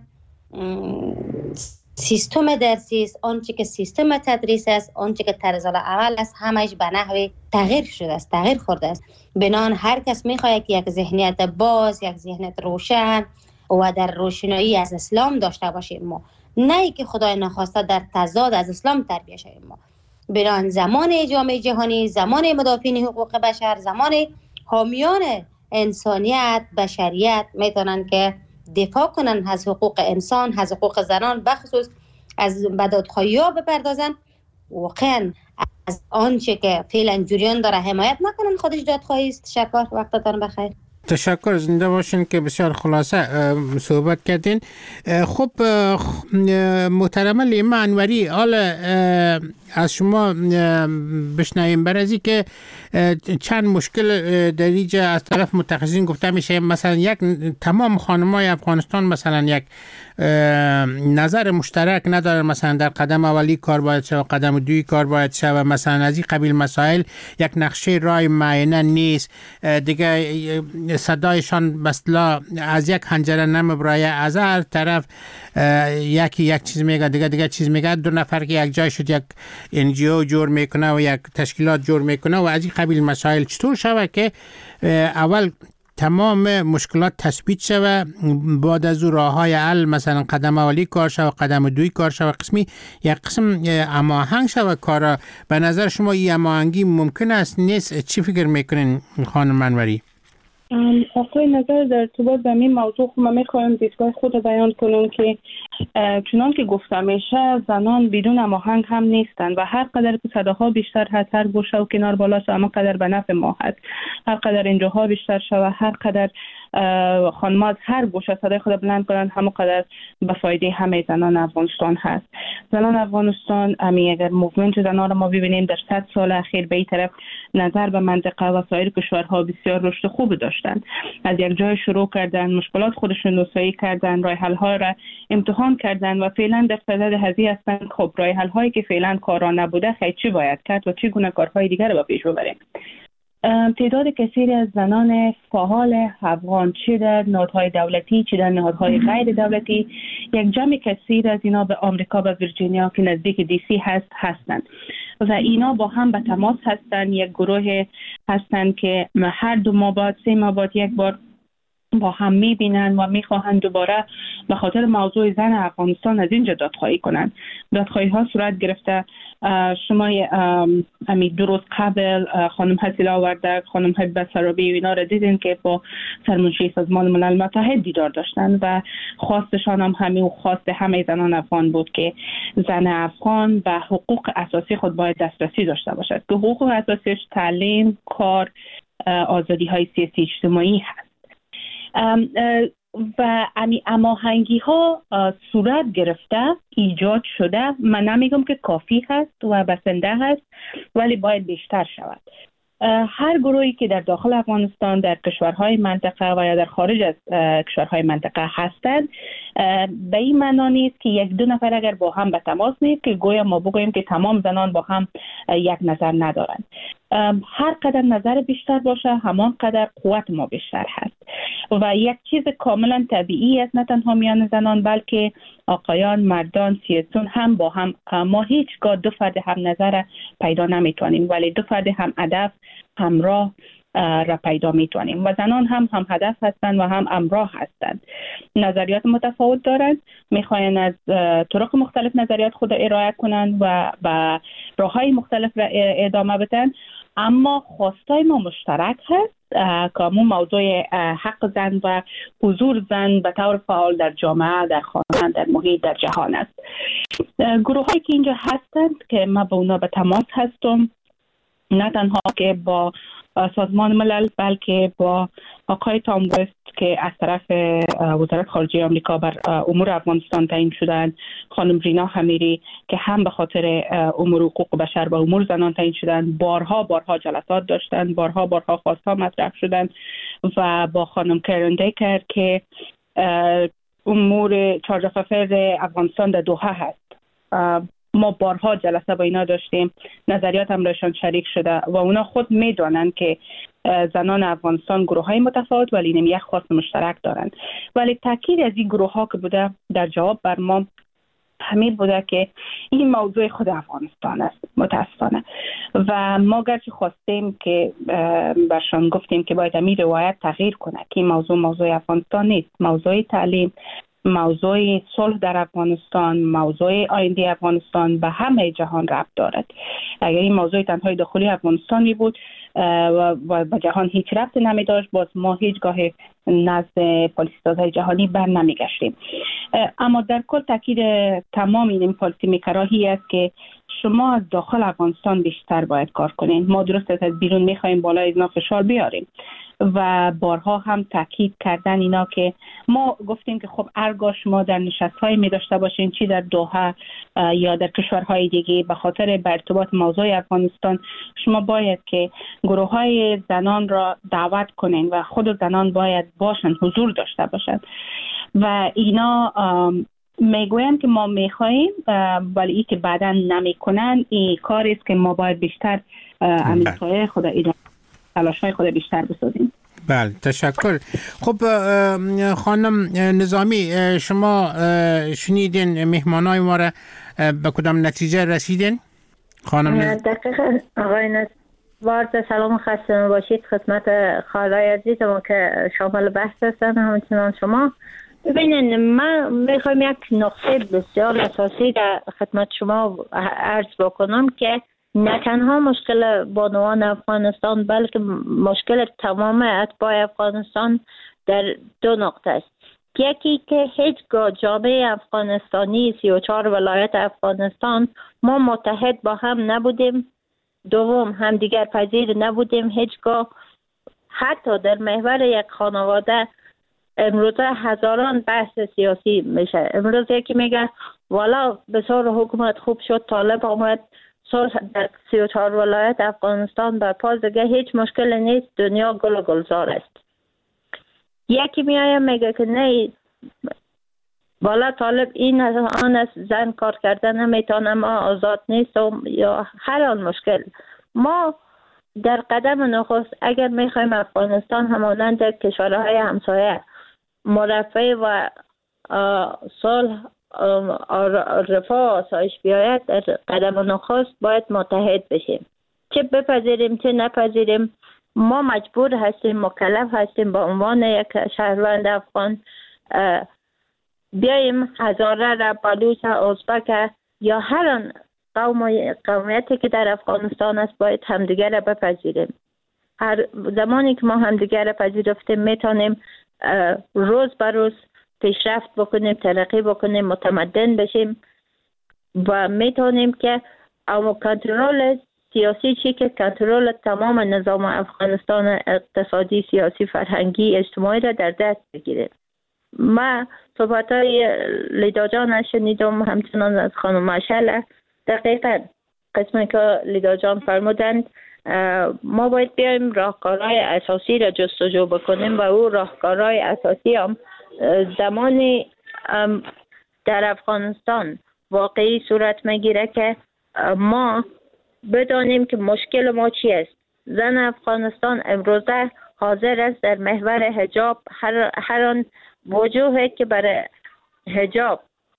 سیستم درسی است، آنچه که سیستم تدریس است، آنچه که طرز عمل است، همش به نحو تغییر شده است، تغییر خورده است. بنان هر کس میخواهد که یک ذهنیت باز، یک ذهنیت روشن و در روشنایی از اسلام داشته باشیم ما، نه که خدای نخواسته در تضاد از اسلام تربیت شویم ما. بنان زمان جامعه جهانی، زمان مدافعین حقوق بشر، زمان حامیان انسانیت، بشریت میتونن که دفاع کنن از حقوق انسان، از حقوق زنان، بخصوص از بدادخواهی‌ها بپردازن. واقعا از آنچه که فعلا جریان داره حمایت نکنن، خودش دادخواهی است. تشکر، وقتتان بخیر. تشکر، زنده باشین که بسیار خلاصه صحبت کردین. خب محترم لیما انوری، حالا از شما بشنویم بر از این که چند مشکل در اینجا از طرف متخصصین گفته میشه. مثلا یک تمام خانم‌های افغانستان مثلا یک نظر مشترک ندارن، مثلا در قدم اولی کار باید شود، قدم دوی کار باید شود، مثلا از این قبیل مسائل یک نقشه راه معینه نیست دیگه. صدایشان مثلا از یک حنجره نمیبرایه، از هر طرف یکی یک چیز میگه، دیگه چیز میگه. دو نفر که یک جای شد یک NGO جور میکنه و یک تشکیلات جور میکنه و از این قبیل مسائل چطور شود که اول تمام مشکلات تثبیت شود، بعد از او راههای حل مثلا قدم اولی کار شود، قدم دوی کار شود، قسمی یک قسم هماهنگ شود کارا. به نظر شما این هماهنگی ممکن است نیست؟ چی فکر میکنین خانم انوری؟ آقای نظر در ارتباط به این موضوع من میخوایم دیدگاه خود بیان کنم که چنان که گفته میشه زنان بدون هماهنگ هم نیستند و هر قدر که صداها بیشتر هست، هر گوشه و کنار بالا شد، اما قدر به نفع ما هست. هر قدر اینجاها بیشتر شود، هر قدر خانمات هر گوشه صدای خود بلند کنند، همون قدر به فایده همه زنان افغانستان هست. زنان افغانستان اگر موومنت زنان را ما ببینیم در 100 سال اخیر به این طرف نظر به منطقه و سایر کشورها بسیار رشد خوب داشتند. از یک جای شروع کردن، مشکلات خودشون رسایی کردن، راه حل ها را امتحان کردن و فعلا در صدد هذه هستند. خب راه حل هایی که فعلا کارا نبوده خیلی چی باید کرد و چگونه کارهای دیگر را به پیش ببریم. تعداد کثیری از زنان فعال افغان چه در نهادهای دولتی چه در نهادهای غیر دولتی، یک جمع کثیر از اینا به آمریکا و ویرجینیا که نزدیک DC هستند و اینا با هم به تماس هستند. یک گروه هستند که هر 2 ماه بعد 3 ماه بعد یک بار با هم میبینن و میخواهند دوباره به خاطر موضوع زن افغانستان از اینجا دادخواهی کنند. دادخواهی ها صورت گرفته. شما دو روز قبل خانم حسیلا وردک، خانم حبیبه سرابی و اینا را دیدین که با سرمنشی سازمان ملل متحد دیدار داشتن و خواستشان هم همین خواست همه زنان افغان بود که زن افغان به حقوق اساسی خود باید دسترسی داشته باشد که حقوق اساسیش تعلیم، کار، آزادی های سیاسی اجتماعی هست. و هماهنگی ها صورت گرفته، ایجاد شده. من نمیگم که کافی هست و بسنده هست، ولی باید بیشتر شود. هر گروهی که در داخل افغانستان، در کشورهای منطقه و یا در خارج از کشورهای منطقه هستند، به این معنا نیست که یک دو نفر اگر با هم به تماس نیست که گویا ما بگوییم که تمام زنان با هم یک نظر ندارند. هر قدر نظر بیشتر باشه همان قدر قوت ما بیشتر هست و یک چیز کاملا طبیعی است، نه تنها میان زنان بلکه آقایان، مردان، سیاسیون هم با هم. ما هیچگاه دو فرد هم نظر پیدا نمیتونیم، ولی دو فرد هم هدف همراه را پیدا میتونیم و زنان هم هدف هستند و هم همراه هستند. نظریات متفاوت دارند، میخواین از طرق مختلف نظریات خود ارائه کنند و به راههای مختلف را ادامه بدن، اما خواستای ما مشترک هست که همون موضوع حق زن و حضور زن به طور فعال در جامعه، در خانه، در محیط، در جهان است. گروه هایی که اینجا هستند که ما با اونا به تماس هستم، نه تنها که با سازمان ملل بلکه با آقای تام وست که از طرف وزارت خارجه آمریکا بر امور افغانستان تعیین شدند، خانم رینا خمیری که هم به خاطر امور حقوق بشر و امور زنان تعیین شدند، بارها جلسات داشتند، بارها خواستها مطرح شدند و با خانم کرن دیکر که امور چارج آف افیرز افغانستان در دوحه هست، ما بارها جلسه با اینا داشتیم، نظریات هم رایشان شریک شده و اونا خود میدونن که زنان افغانستان گروه های متفاوت ولی یک خواست مشترک دارن. ولی تاکید از این گروه ها که بوده در جواب بر ما همین بوده که این موضوع خود افغانستان است متاسفانه و ما گرچه خواستیم که برشان گفتیم که باید همین روایت تغییر کنه که این موضوع افغانستان نیست، موضوع تعلیم، موضوع صلح در افغانستان، موضوع آینده افغانستان به همه جهان ربط دارد. اگر این موضوع تنهای داخلی افغانستان می بود و به جهان هیچ ربط نمی داشت، باز ما هیچگاه نزد پالیسی‌سازهای جهانی بر نمی گشتیم. اما در کل تاکید تمام این پالیسی میکراهی است که شما از داخل افغانستان بیشتر باید کار کنین. ما درست از بیرون میخوایم بالای اینا فشار بیاریم و بارها هم تاکید کردن اینا که ما گفتیم که خب ارگاه شما در نشست‌های می داشته باشین، چی در دوحه یا در کشورهای دیگه، به خاطر به ارتباط موضوع افغانستان شما باید که گروه‌های زنان را دعوت کنین و خود زنان باید باشن، حضور داشته باشن و اینا میگویم که ما میخواییم ولی ای که بعدا نمیکنن این کاری است که ما باید بیشتر امیدهای خود اینا تلاش‌های خود بیشتر بسازیم. بله تشکر. خب خانم نظامی، شما شنیدین مهمانای ما را، به کدام نتیجه رسیدین؟ خانم دقیقا آقای نزوارد، سلام خسته باشید خدمت خالای عزیزم که شامل بحث هستن، همچنان شما. ببینین من میخوایم یک نقطه بسیار اساسی در خدمت شما عرض بکنم که نه تنها مشکل بانوان افغانستان بلکه مشکل تمام اتباع افغانستان در دو نقطه است. یکی که هیچگاه جامعه افغانستانی 34 ولایت افغانستان ما متحد با هم نبودیم، دوم همدیگر پذیر نبودیم هیچگاه. حتی در محور یک خانواده امروزه هزاران بحث سیاسی میشه. امروز یکی میگه والا بسیار حکومت خوب شد، طالب آمد، صلح در 34 ولایت افغانستان برپا، دیگه هیچ مشکل نیست، دنیا گل و گلزار است. یکی میایه میگه که نه والا طالب این آن است، زن کار کردن نمیتونه، ما آزاد نیستم، یا هر آن مشکل. ما در قدم نخست اگر میخوایم افغانستان همانند کشورهای همسایه مرفه و صلح رفاه آسایش بیاید، در قدم نخست باید متحد بشیم، چه بپذیریم چه نپذیریم. ما مجبور هستیم، مکلف هستیم با عنوان یک شهروند افغان بیاییم هزاره را، بلوچ، ازبک یا هر آن قومیتی که در افغانستان است باید همدیگر را بپذیریم. هر زمانی که ما همدیگر را پذیرفتیم میتونیم روز به روز پیشرفت بکنیم، ترقی بکنیم، متمدن بشیم و میتونیم که اما کنترل سیاسی چی که کنترل تمام نظام افغانستان اقتصادی، سیاسی، فرهنگی، اجتماعی را در دست بگیریم. ما صحبت های لیدا جان شنیدم، همچنان از خانم مشعل. دقیقا قسمی که لیدا جان فرمودند، ما باید بیایم راهکارهای اساسی را جستجو بکنیم و او راهکارهای اساسی هم زمانی در افغانستان واقعی صورت میگیره که ما بدانیم که مشکل ما چی است. زن افغانستان امروزه حاضر است در محور حجاب هر آن وجوهی که برای حجاب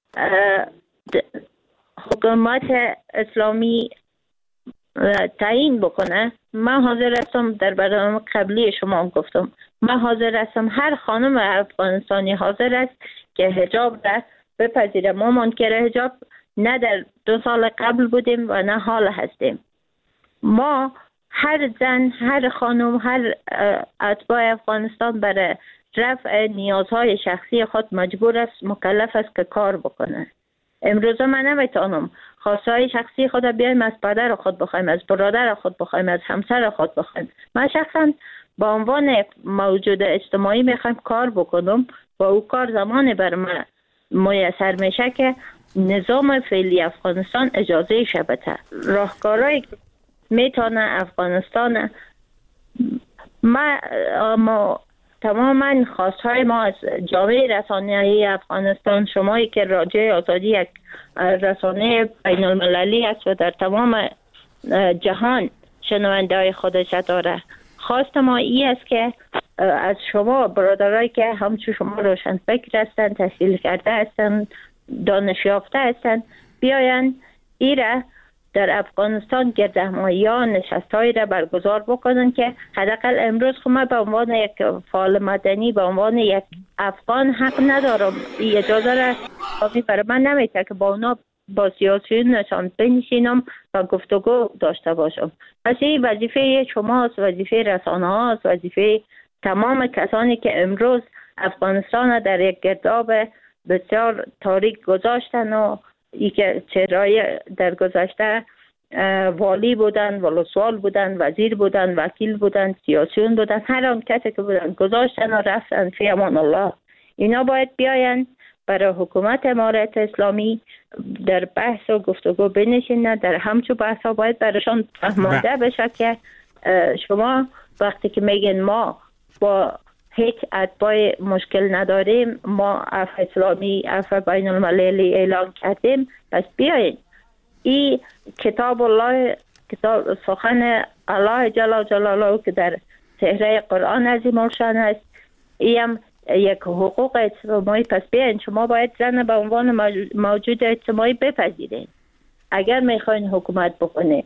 حکومت اسلامی تعیین بکنه. من حاضر هستم، در برنامه قبلی شما هم گفتم، من حاضر هستم، هر خانم افغانستانی حاضر است که حجاب را بپذیره. ما منکر حجاب نه در 2 سال قبل بودیم و نه حال هستیم. ما هر زن، هر خانم، هر اتباع افغانستان برای رفع نیازهای شخصی خود مجبور است، مکلف است که کار بکنه. امروز من نمیتونم خواستهای شخصی خود بیایم از پدر خود بخوایم، از برادر خود بخوایم، از همسر خود بخوایم. من شخصا با عنوان موجود اجتماعی میخوایم کار بکنم و او کار زمانی بر من میسر میشه که نظام فعلی افغانستان اجازه شبته. راهکارهایی که میتونه افغانستان ما تماما خواستهای ما از جامعه رسانه‌ای افغانستان، شمایی که راجع آزادی یک رسانه بین المللی است و در تمام جهان شنونده های خودش داره، خواست ما ای است که از شما برادرایی که همچون شما روشن فکر هستند، تحصیل کرده هستند، دانش یافته هستند، بیاین ایره در افغانستان گردهمایی‌ها نشست‌هایی را برگزار بکنن که حداقل امروز ما به عنوان یک فعال مدنی، به عنوان یک افغان حق ندارم، اجازه را برای من نمیده که با اونا با سیاسیون نشان بنشینم و گفتگو داشته باشم. پس این وظیفه شماست، وظیفه رسانه هاست، وظیفه تمام کسانی که امروز افغانستان در یک گرداب بسیار تاریک گذاشتن و ای که چهرهای در گذشته والی بودن، ولسوال بودن، وزیر بودن، وکیل بودن، سیاسیون بودن، هر آن کسی که بودن گذاشتن و رفتن فی امان الله. اینا باید بیاین برای حکومت امارت اسلامی در بحث و گفتگو بنشینن. در همچون بحث ها باید برایشان فهمانده بشه که شما وقتی که میگن ما با هیچ اتباع مشکل نداریم، ما عفو اسلامی، عفو بین المللی اعلان کردیم، پس بیایید این کتاب الله، کتاب سخن الله جل جلاله که در صحیفه قرآن عظیم الشان است، این یک حقوق اجتماعی. پس بیایید شما باید زن به عنوان موجود اجتماعی بپذیرید اگر میخواین حکومت بکنید.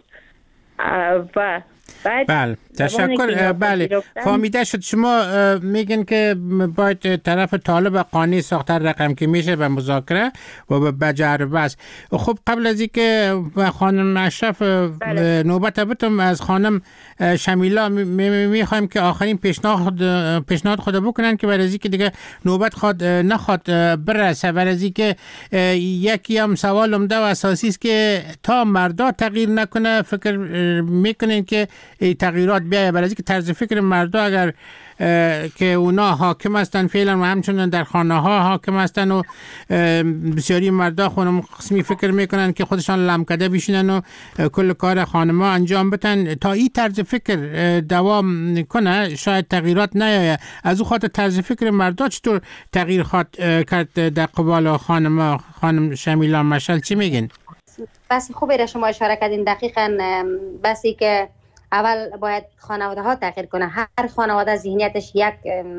و بله تشکر. بله فهمیده شد. شما میگن که باید طرف طالب قانع ساختر رقم که میشه به مذاکره و به جربه است. خب قبل از اینکه خانم اشرف نوبت بتم از خانم شمیلا میخوایم که آخرین پیشنهاد خود بکنن که برای از اینکه دیگه نوبت نخواد برسه، برای از اینکه یکی هم سوال عمده و اساسی است که تا مردا تغییر نکنه فکر میکنین که تغییرات بیایه. برای اینکه طرز فکر مردا اگر که اونا حاکم هستن فعلا و همچنان در خانه ها حاکم هستن و بسیاری مردا خودم قسمی فکر میکنن که خودشان لمکده بشینن و کل کار خانه ها انجام بدن، تا این طرز فکر دوام کنه شاید تغییرات نیایه. از او خاطر طرز فکر مردا چطور تغییر خواهد کرد در قبال خانم شمیلا مشعل چی میگین؟ بس خوبه را شما اشاره کردین. دقیقاً بسی که اول باید خانواده ها تغییر کنه. هر خانواده ذهنیتش یک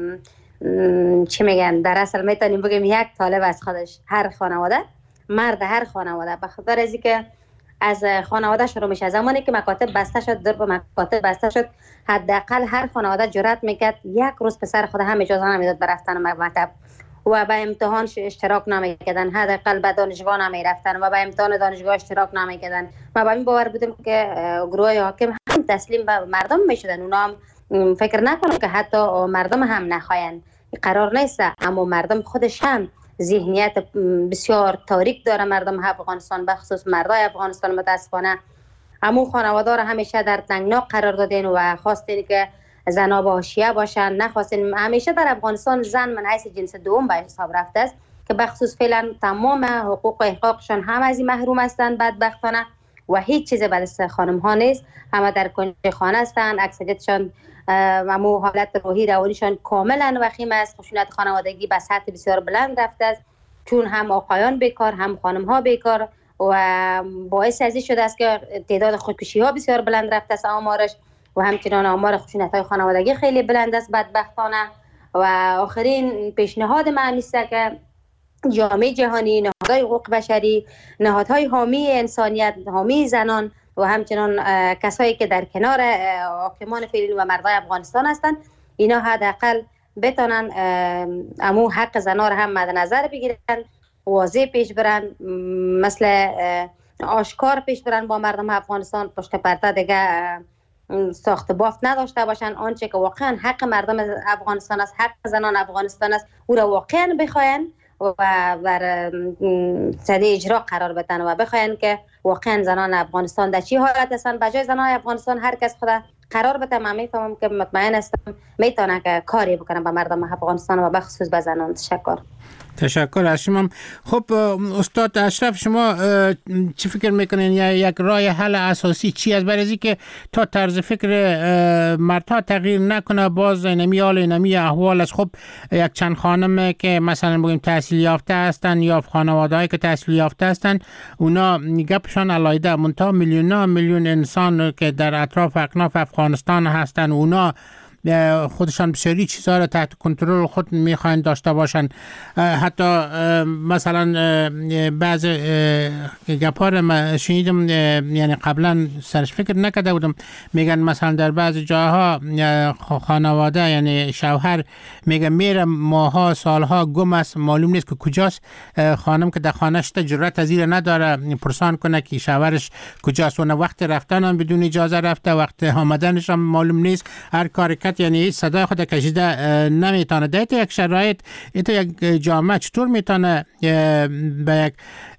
چی میگن، در اصل میتونیم بگیم یک طالب از خودش. هر خانواده، مرد هر خانواده، بخاطر از اینکه از خانواده شروع میشه. زمانی که مکاتب بسته شد، در مکاتب بسته شد، حداقل هر خانواده جرأت میکرد یک روز پسر خود هم اجازه نمیداد برفتن مکتب و به امتحان اشتراک نمیکردن، حداقل به دانشگاه نمیرفتن و به امتحان دانشگاه اشتراک نمیکردن. ما با این باور بودیم که گروه حاکم هم تسلیم به مردم میشدن، اونا هم فکر نکنن که حتی مردم هم نخواین. قرار نیست، اما مردم خودش هم ذهنیت بسیار تاریک داره. مردم افغانستان به خصوص مردای افغانستان متاسفانه همون خانواده را همیشه در تنگنا قرار دادین و خواستین که زنا با حاشیه باشن. نخواستیم همیشه در افغانستان زن من حیث جنس دوم به حساب رفته است که بخصوص فعلا تمام حقوق و احقاقشان هم از این محروم هستند بدبختانه و هیچ چیز به دست خانم ها نیست. همه در کنج خانه هستند، اکثریتشان امو حالت روحی روانیشان کاملا وخیم است. خشونت خانوادگی به سطح بسیار بلند رفته است، چون هم آقایان بیکار هم خانم ها بیکار و باعث ازی شده است که تعداد خودکشی ها بسیار بلند رفته است آمارش و همچنان آمار خشونت های خانوادگی خیلی بلند است بدبختانه. و آخرین پیشنهاد من است که جامعه جهانی، نهادهای حقوق بشری، نهادهای حامی انسانیت، حامی زنان و همچنان کسایی که در کنار حاکمان فعلی و مردای افغانستان هستند، اینا حداقل بتونن امو حق زنان را هم مد نظر بگیرن، واضح پیش برن، مثل آشکار پیش برن با مردم افغانستان، پشت پرده دیگه ساخت بافت نداشته باشن. آنچه که واقعا حق مردم افغانستان است، حق زنان افغانستان است، او را واقعا بخواین و بر صده اجرا قرار بدن و بخواین که واقعا زنان افغانستان در چی حالت هستن. بجای زنان افغانستان هر کس خود قرار بده، من میفهمم که مطمئن هستم میتونه که کاری بکنه به مردم افغانستان و بخصوص به زنان. تشکر از شما. خب استاد اشرف، شما چی فکر میکنین یک راه حل اساسی چی است؟ برای که تا طرز فکر مردها تغییر نکنه باز نمی حال نمی احوال است. خب یک چند خانم که مثلا بگیم تحصیل یافته هستن یا خانواده‌ای که تحصیل یافته هستن، اونا گپشان علایده، منتها میلیون انسان که در اطراف اکناف افغانستان هستن، اونا خودشان بسیاری چیزها را تحت کنترل خود میخواین داشته باشن. حتی مثلا بعض گپار ما شنیدم، یعنی قبلا سرش فکر نکرده بودم، میگن مثلا در بعض جاها خانواده یعنی شوهر میگن میره ماها سالها گم است، معلوم نیست که کجاست. خانم که در خانه‌اش جرأت از این نداره پرسان کنه که شوهرش کجاست. اون وقت رفتن هم بدون اجازه رفته، وقت آمدنش هم معلوم نیست. هر کاری یعنی صدای خود کشیده نمیتونه. در یک شرایط یک جامعه چطور میتونه به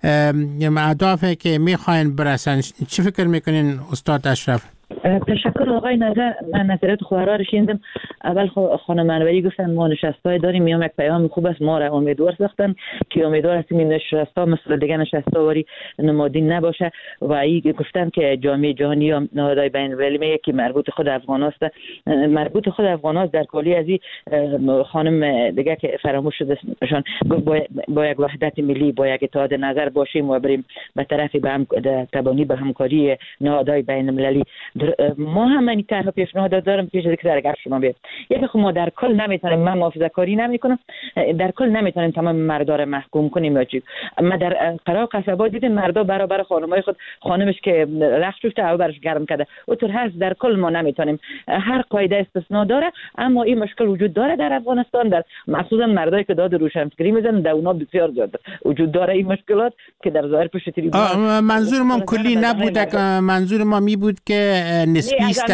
یک اهدافی که میخواین برسن؟ چی فکر میکنین استاد اشرف؟ تشکر آقای نظر. من نظریات خواهرها رو شنیدم. اول خانم انوری گفتن ما نشستای داریم، میام یک پیام خوب است، ما را امیدوار ساختن که امیدوار هستیم این نشستا مثل دیگه نشستا واری نمادین نباشه. و ای گفتن که جامعه جهانی یا نهادهای بین المللی میگه که مربوط خود افغان است، مربوط خود افغان است. در کلی از این خانم دیگه که فراموش شده اسمشون، با یک وحدت ملی، با یک اتحاد نظر باشیم و بریم به طرف تبانی به همکاری نهادهای بین المللی. ما هم این طرح پیشنهاد دارم پیش از اینکه در شما بیاد. یکی خب ما در کل نمیتونیم، من محافظه کاری نمیکنم، در کل نمیتونیم تمام مردا رو محکوم کنیم یا چی. ما در قرار قصبات دیدیم مردا برابر خانمای خود، خانمش که رخت شفته او برش گرم کرده، اونطور هست. در کل ما نمیتونیم، هر قاعده استثناء داره، اما این مشکل وجود داره در افغانستان، در مخصوصا مردایی که داد روشنفکری میزنن در اونا بسیار زیاد وجود داره این مشکلات که در ظاهر پشت تلویزیون. منظور ما کلی نبود، منظور ما می بود که نسبی است،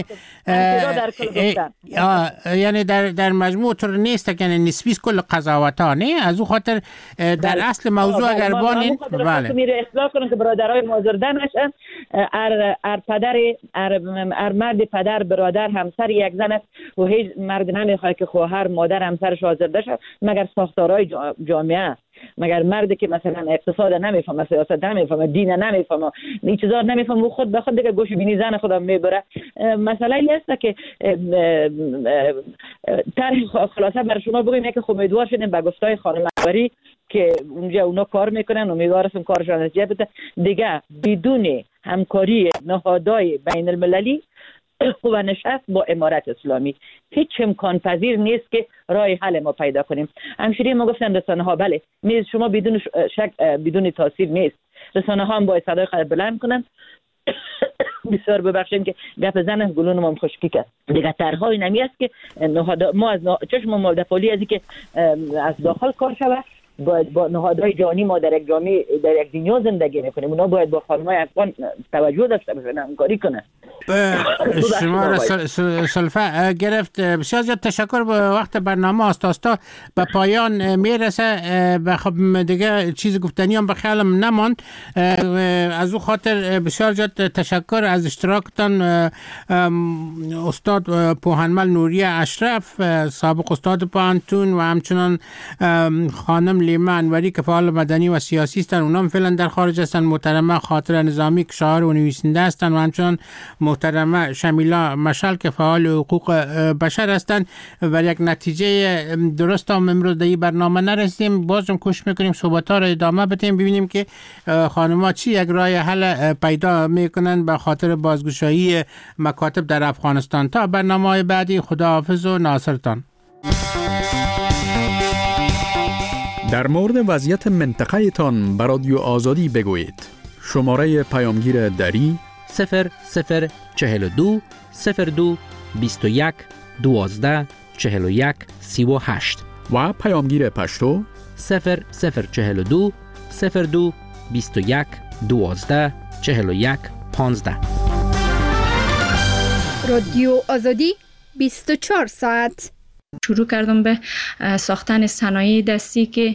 یعنی در مجموع طور نیست، یعنی نسبی است کل قضاوت ها، نه از او خاطر در اصل موضوع اگر بانین بله میره اصلاح کنن که برادرای مازرده نشن. ار مرد پدر برادر همسر یک زن است و هیچ مرد نمیخواد که خواهر مادر همسرش آزرده شه مگر ساختارهای جامعه. مگر مردی که مثلا اقتصاد نمیفهمه، سیاست نمیفهمه، دین نمیفهمه، این چیزا نمیفهمه، و خود به خود دیگه گوش بینی زن خودم میبره. مسئله این است که طرح خلاصه بر شما بگیم که امیدوار شدیم به گفتای خانم انوری که اونجا اونا کار میکنن، امیدوار هستم کارشون نتیجه بده. دیگه بدون همکاری نهادهای بین المللی و نشست با امارت اسلامی هیچ امکان پذیر نیست که راه حل ما پیدا کنیم. همشیری ما گفتن رسانه ها بله میز شما بدون شک بدون تاثیر نیست، رسانه ها هم باید صدای خود بلند کنن. بسیار ببخشید که گپ زنم گلون ما خشکی کرد. دیگه طرح‌ها اینمی است که ما از چشم مالدپالی از که از داخل کار شود باید با نهادهای جهانی ما در یک جامعه در یک دنیا زندگی میکنیم، اونا باید با خانم‌های افغان توجه داشته باشن، همکاری کنن. شما را سلفه گرفت. بسیار زیاد تشکر. به وقت برنامه آستاستا به پایان میرسه و خب دیگه چیز گفتنی هم به خیالم نماند. از او خاطر بسیار زیاد تشکر از اشتراکتان استاد پوهنمل نوریه اشرف، سابق استاد پانتون، و همچنان خانم لیما انوری که فعال مدنی و سیاسی هستند، اونام فعلا در خارج هستند. محترمه خاطره نظامی که شاعر و نویسنده هستند، و همچنان محترمه شمیلا مشعل که فعال حقوق بشر هستند. و یک نتیجه درست هم امروز در این برنامه نرسیدیم. بازم کوشش میکنیم صحبت‌ها را ادامه بدیم، ببینیم که خانم‌ها چی یک راه حل پیدا میکنن به خاطر بازگشایی مکاتب در افغانستان. تا برنامه‌های بعدی، خداحافظ و ناصرتان. در مورد وضعیت منطقه تان به رادیو آزادی بگویید. شماره پیامگیر دری 0042 02 21 12 41 38 و پیامگیر پشتو 0042 02 21 12 41 15. رادیو آزادی 24 ساعت. شروع کردم به ساختن صنایع دستی که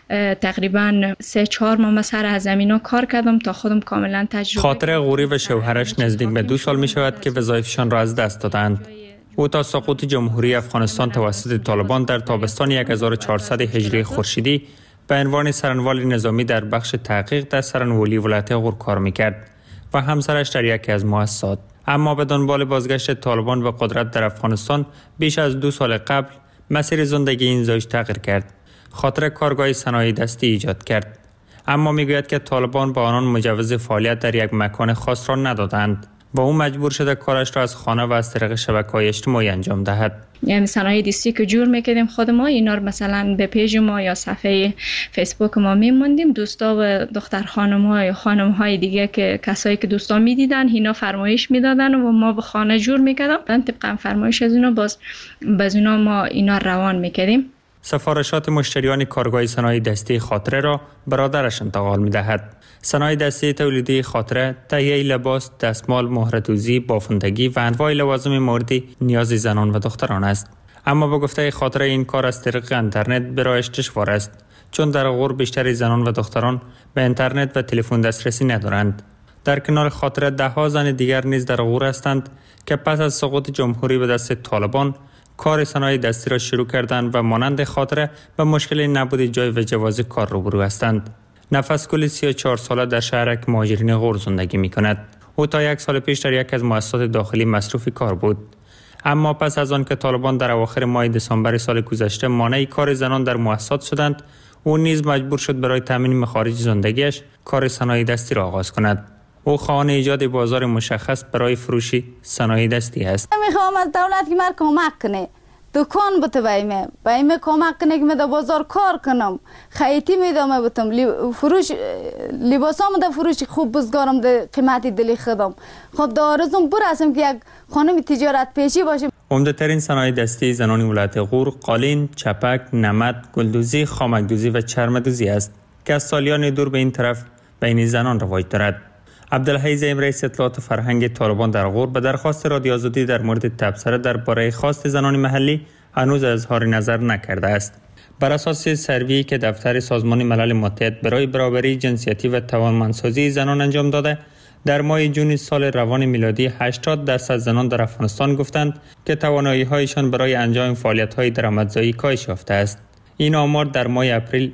تقریبا 3-4 ماه سر از زمینا کار کردم تا خودم کاملا تجربه. خاطره غوری و شوهرش نزدیک به 2 سال می شود که وظایفشان را از دست دادند. او تا سقوط جمهوری افغانستان توسط طالبان در تابستان 1400 هجری خورشیدی به عنوان سرانوال نظامی در بخش تحقیق در سرانوالی ولایت غور کار میکرد و همسرش در یکی از مؤسسات. اما به دنبال بازگشت طالبان به قدرت در افغانستان بیش از 2 سال قبل مسیر زندگی این زوج تغییر کرد. خاطر کارگاه صنایع دستی ایجاد کرد، اما میگوید که طالبان با آنان مجوز فعالیت در یک مکان خاص را ندادند و او مجبور شده کارش را از خانه و از طریق شبکه‌های اجتماعی انجام دهد. یعنی صنایع دستی که جور میکردیم خود ما، اینا رو مثلا به پیج ما یا صفحه فیسبوک ما میموندیم. دوستا و دختر خانم‌های دیگه که کسایی که دوستا میدیدن اینا فرمایش میدادن و ما به خانه جور میکردیم. طبقا فرمایش از اینا باز اینا ما اینا روان میکردیم. سفارشات مشتریان کارگاه صنایع دستی خاطره را برادرش انتقال می‌دهد. صنایع دستی تولیدی خاطره تهیه لباس، دستمال، مهره‌دوزی، بافندگی و انواع لوازم مورد نیاز زنان و دختران است. اما به گفته خاطره این کار از طریق اینترنت برایش دشوار است، چون در غور بیشتر زنان و دختران به اینترنت و تلفن دسترسی ندارند. در کنار خاطره 10 زن دیگر نیز در غور هستند که پس از سقوط جمهوری به دست طالبان کار صنایع دستی را شروع کردند و مانند خاطره به مشکل نبود جای و جواز کار روبرو هستند. نفس گل 34 ساله در شهرک مهاجرین غور زندگی می کند. او تا 1 سال پیش در یک از مؤسسات داخلی مصروف کار بود، اما پس از آن که طالبان در اواخر ماه دسامبر سال گذشته مانع کار زنان در مؤسسات شدند، او نیز مجبور شد برای تامین مخارج زندگیش کار صنایع دستی را آغاز کند. او خواهان ایجاد بازار مشخص برای فروش صنایع دستی است. میخوام از دولت که من کمک کنه، دکان بته بایم کمک کنه که من در بازار کار کنم، خیاطی میدم بتم، فروش لباسام در فروش خوب بزگارم در قیمتی دلی خودم. خب دارزم برسم که یک خانم تجارت پیشی باشه. عمده ترین صنایع دستی زنان ولایت غور قالین، چپک، نمد، گلدوزی، خامکدوزی و چرمدوزی است که از سالیان دور به این طرف بین زنان رواج دارد. عبدالحی زعیم رئیس اطلاعات فرهنگ طالبان در غور به درخواست رادیو آزادی در مورد تبصره درباره خواست زنان محلی هنوز اظهار نظر نکرده است. بر اساس سروی که دفتر سازمان ملل متحد برای برابری جنسیتی و توانمندسازی زنان انجام داده، در ماه جون سال روان میلادی 80% از زنان در افغانستان گفتند که توانایی‌هایشان برای انجام فعالیت‌های درآمدزایی کاهش یافته است. این آمار در ماه اپریل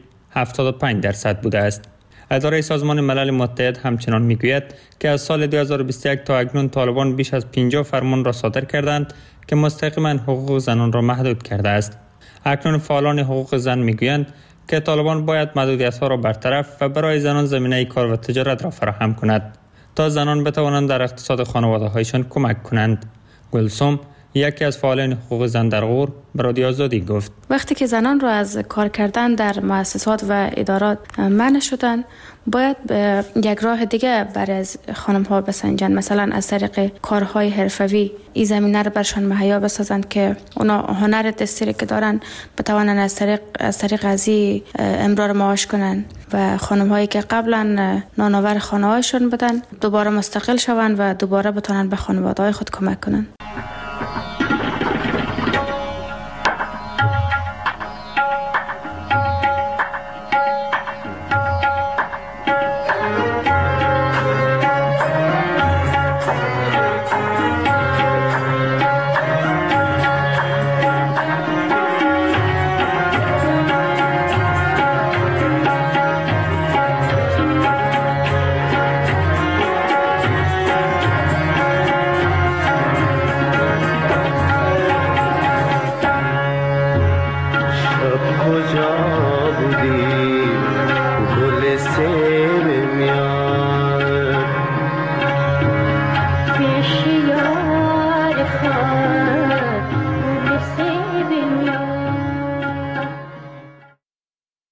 75% بوده است. اداره سازمان ملل متحد همچنان میگوید که از سال 2021 تا اکنون طالبان بیش از 50 فرمان را صادر کردند که مستقیما حقوق زنان را محدود کرده است. اکنون فعالان حقوق زن میگویند که طالبان باید محدودیت‌ها را برطرف و برای زنان زمینه کار و تجارت را فراهم کند تا زنان بتوانند در اقتصاد خانواده‌هایشان کمک کنند. گلسوم یکی از فعالان حقوق زن در غور به رادیو آزادی گفت وقتی که زنان رو از کار کردن در مؤسسات و ادارات منع شدن، باید یک راه دیگه برای از خانم ها بسنجن، مثلا از طریق کارهای حرفوی این زمینه رو برشان مهیا بسازند که اونا هنر دستی که دارن بتوانن از طریق ازی امرار معاش کنن و خانم هایی که قبلا نانآور خانه هایشون بودن دوباره مستقل شوند و دوباره بتونن به خانواده های خود کمک کنن.